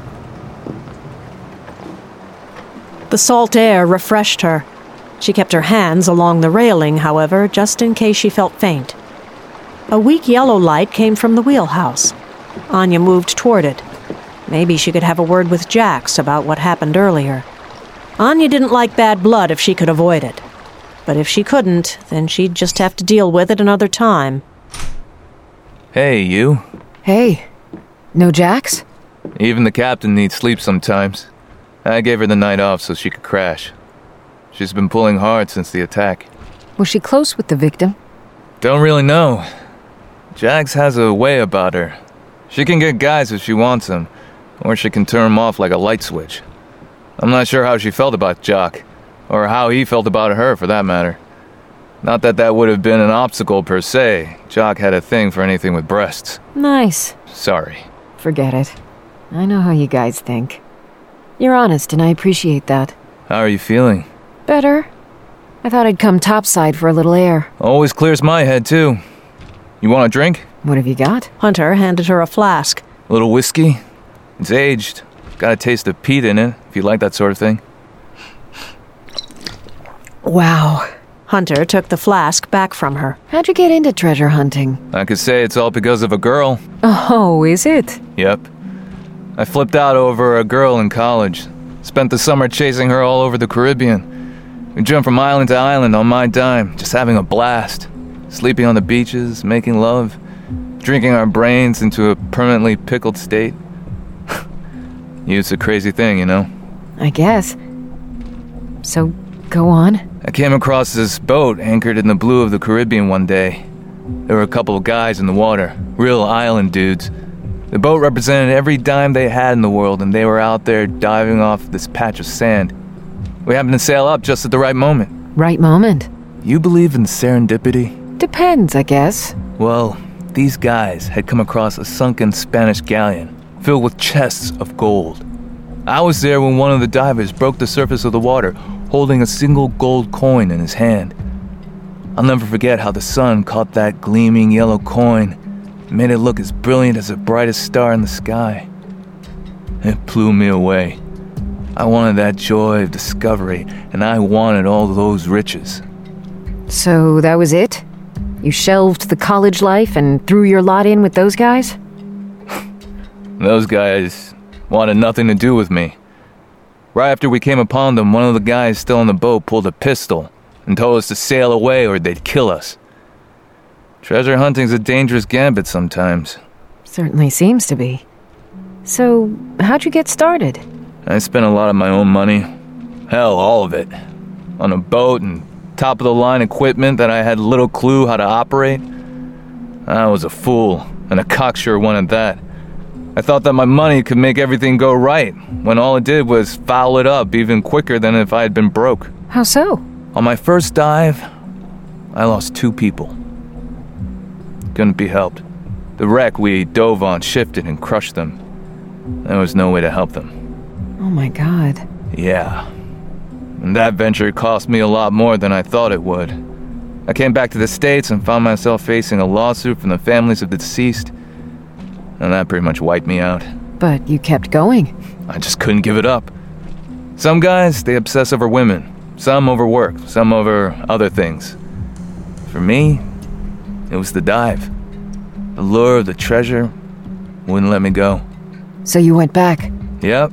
The salt air refreshed her. She kept her hands along the railing, however, just in case she felt faint. A weak yellow light came from the wheelhouse. Anya moved toward it. Maybe she could have a word with Jax about what happened earlier. Anya didn't like bad blood if she could avoid it. But if she couldn't, then she'd just have to deal with it another time. Hey, you. Hey. No Jax? Even the captain needs sleep sometimes. I gave her the night off so she could crash. She's been pulling hard since the attack. Was she close with the victim? Don't really know. Jax has a way about her. She can get guys if she wants them, or she can turn them off like a light switch. I'm not sure how she felt about Jock, or how he felt about her for that matter. Not that that would have been an obstacle per se. Jock had a thing for anything with breasts. Nice. Sorry. Forget it. I know how you guys think. You're honest, and I appreciate that. How are you feeling? Better. I thought I'd come topside for a little air. Always clears my head, too. You want a drink? What have you got? Hunter handed her a flask. A little whiskey? It's aged. Got a taste of peat in it, if you like that sort of thing. Wow. Hunter took the flask back from her. How'd you get into treasure hunting? I could say it's all because of a girl. Oh, is it? Yep. I flipped out over a girl in college. Spent the summer chasing her all over the Caribbean. We jumped from island to island on my dime, just having a blast. Sleeping on the beaches, making love, drinking our brains into a permanently pickled state. It's a crazy thing, you know? I guess. So, go on. I came across this boat anchored in the blue of the Caribbean one day. There were a couple of guys in the water, real island dudes. The boat represented every dime they had in the world, and they were out there diving off this patch of sand. We happened to sail up just at the right moment. Right moment? You believe in serendipity? Depends, I guess. Well, these guys had come across a sunken Spanish galleon filled with chests of gold. I was there when one of the divers broke the surface of the water, holding a single gold coin in his hand. I'll never forget how the sun caught that gleaming yellow coin and made it look as brilliant as the brightest star in the sky. It blew me away. I wanted that joy of discovery, and I wanted all those riches. So that was it? You shelved the college life and threw your lot in with those guys? Those guys wanted nothing to do with me. Right after we came upon them, one of the guys still on the boat pulled a pistol and told us to sail away or they'd kill us. Treasure hunting's a dangerous gambit sometimes. Certainly seems to be. So, how'd you get started? I spent a lot of my own money. Hell, all of it. On a boat and top-of-the-line equipment that I had little clue how to operate. I was a fool, and a cocksure one at that. I thought that my money could make everything go right, when all it did was foul it up even quicker than if I had been broke. How so? On my first dive, I lost 2 people. Couldn't be helped. The wreck we dove on shifted and crushed them. There was no way to help them. Oh my God. Yeah. And that venture cost me a lot more than I thought it would. I came back to the States and found myself facing a lawsuit from the families of the deceased. And that pretty much wiped me out. But you kept going. I just couldn't give it up. Some guys, they obsess over women. Some over work, some over other things. For me, it was the dive. The lure of the treasure wouldn't let me go. So you went back? Yep.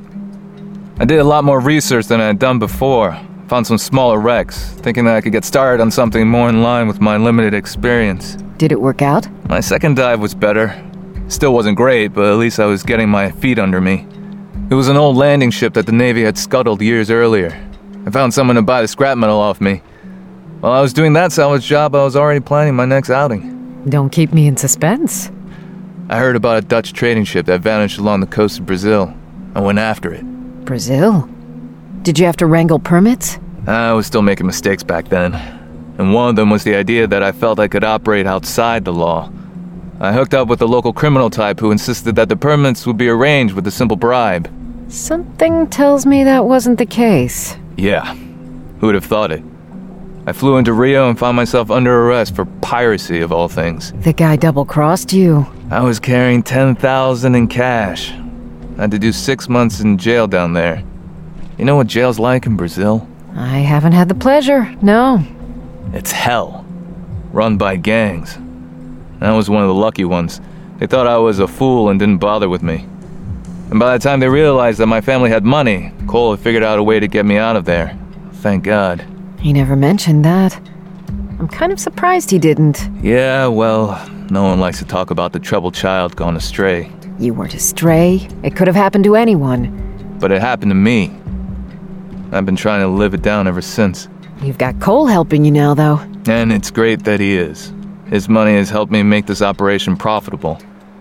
I did a lot more research than I had done before. Found some smaller wrecks, thinking that I could get started on something more in line with my limited experience. Did it work out? My second dive was better. Still wasn't great, but at least I was getting my feet under me. It was an old landing ship that the Navy had scuttled years earlier. I found someone to buy the scrap metal off me. While I was doing that salvage job, I was already planning my next outing. Don't keep me in suspense. I heard about a Dutch trading ship that vanished along the coast of Brazil. I went after it. Brazil? Did you have to wrangle permits? I was still making mistakes back then. And one of them was the idea that I felt I could operate outside the law. I hooked up with a local criminal type who insisted that the permits would be arranged with a simple bribe. Something tells me that wasn't the case. Yeah, who would have thought it? I flew into Rio and found myself under arrest for piracy of all things. The guy double-crossed you. I was carrying $10,000 in cash. I had to do 6 months in jail down there. You know what jail's like in Brazil? I haven't had the pleasure, no. It's hell. Run by gangs. I was one of the lucky ones. They thought I was a fool and didn't bother with me. And by the time they realized that my family had money, Cole had figured out a way to get me out of there. Thank God. He never mentioned that. I'm kind of surprised he didn't. Yeah, well, no one likes to talk about the troubled child gone astray. You weren't astray. It could have happened to anyone. But it happened to me. I've been trying to live it down ever since. You've got Cole helping you now, though. And it's great that he is. His money has helped me make this operation profitable.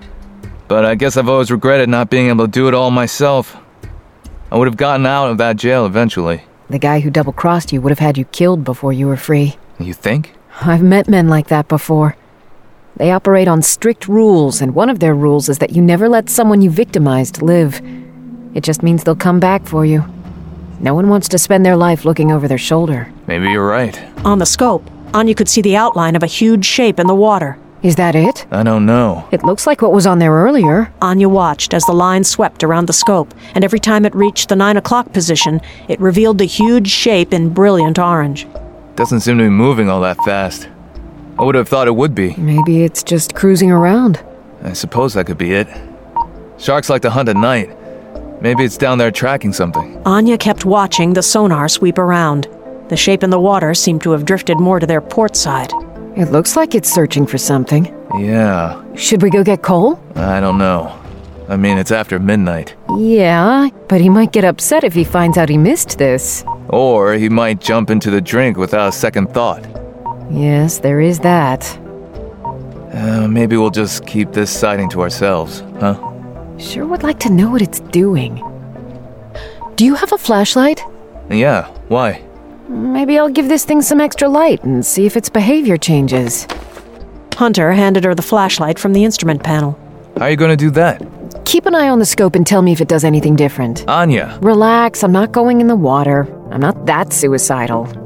But I guess I've always regretted not being able to do it all myself. I would have gotten out of that jail eventually. The guy who double-crossed you would have had you killed before you were free. You think? I've met men like that before. They operate on strict rules, and one of their rules is that you never let someone you victimized live. It just means they'll come back for you. No one wants to spend their life looking over their shoulder. Maybe you're right. On the scope, Anya could see the outline of a huge shape in the water. Is that it? I don't know. It looks like what was on there earlier. Anya watched as the line swept around the scope, and every time it reached the 9 o'clock position, it revealed the huge shape in brilliant orange. Doesn't seem to be moving all that fast. I would have thought it would be. Maybe it's just cruising around. I suppose that could be it. Sharks like to hunt at night. Maybe it's down there tracking something. Anya kept watching the sonar sweep around. The shape in the water seemed to have drifted more to their port side. It looks like it's searching for something. Yeah. Should we go get Cole? I don't know. I mean, it's after midnight. Yeah, but he might get upset if he finds out he missed this. Or he might jump into the drink without a second thought. Yes, there is that. Maybe we'll just keep this sighting to ourselves, huh? Sure would like to know what it's doing. Do you have a flashlight? Yeah, why? Maybe I'll give this thing some extra light and see if its behavior changes. Hunter handed her the flashlight from the instrument panel. How are you going to do that? Keep an eye on the scope and tell me if it does anything different. Anya! Relax, I'm not going in the water. I'm not that suicidal.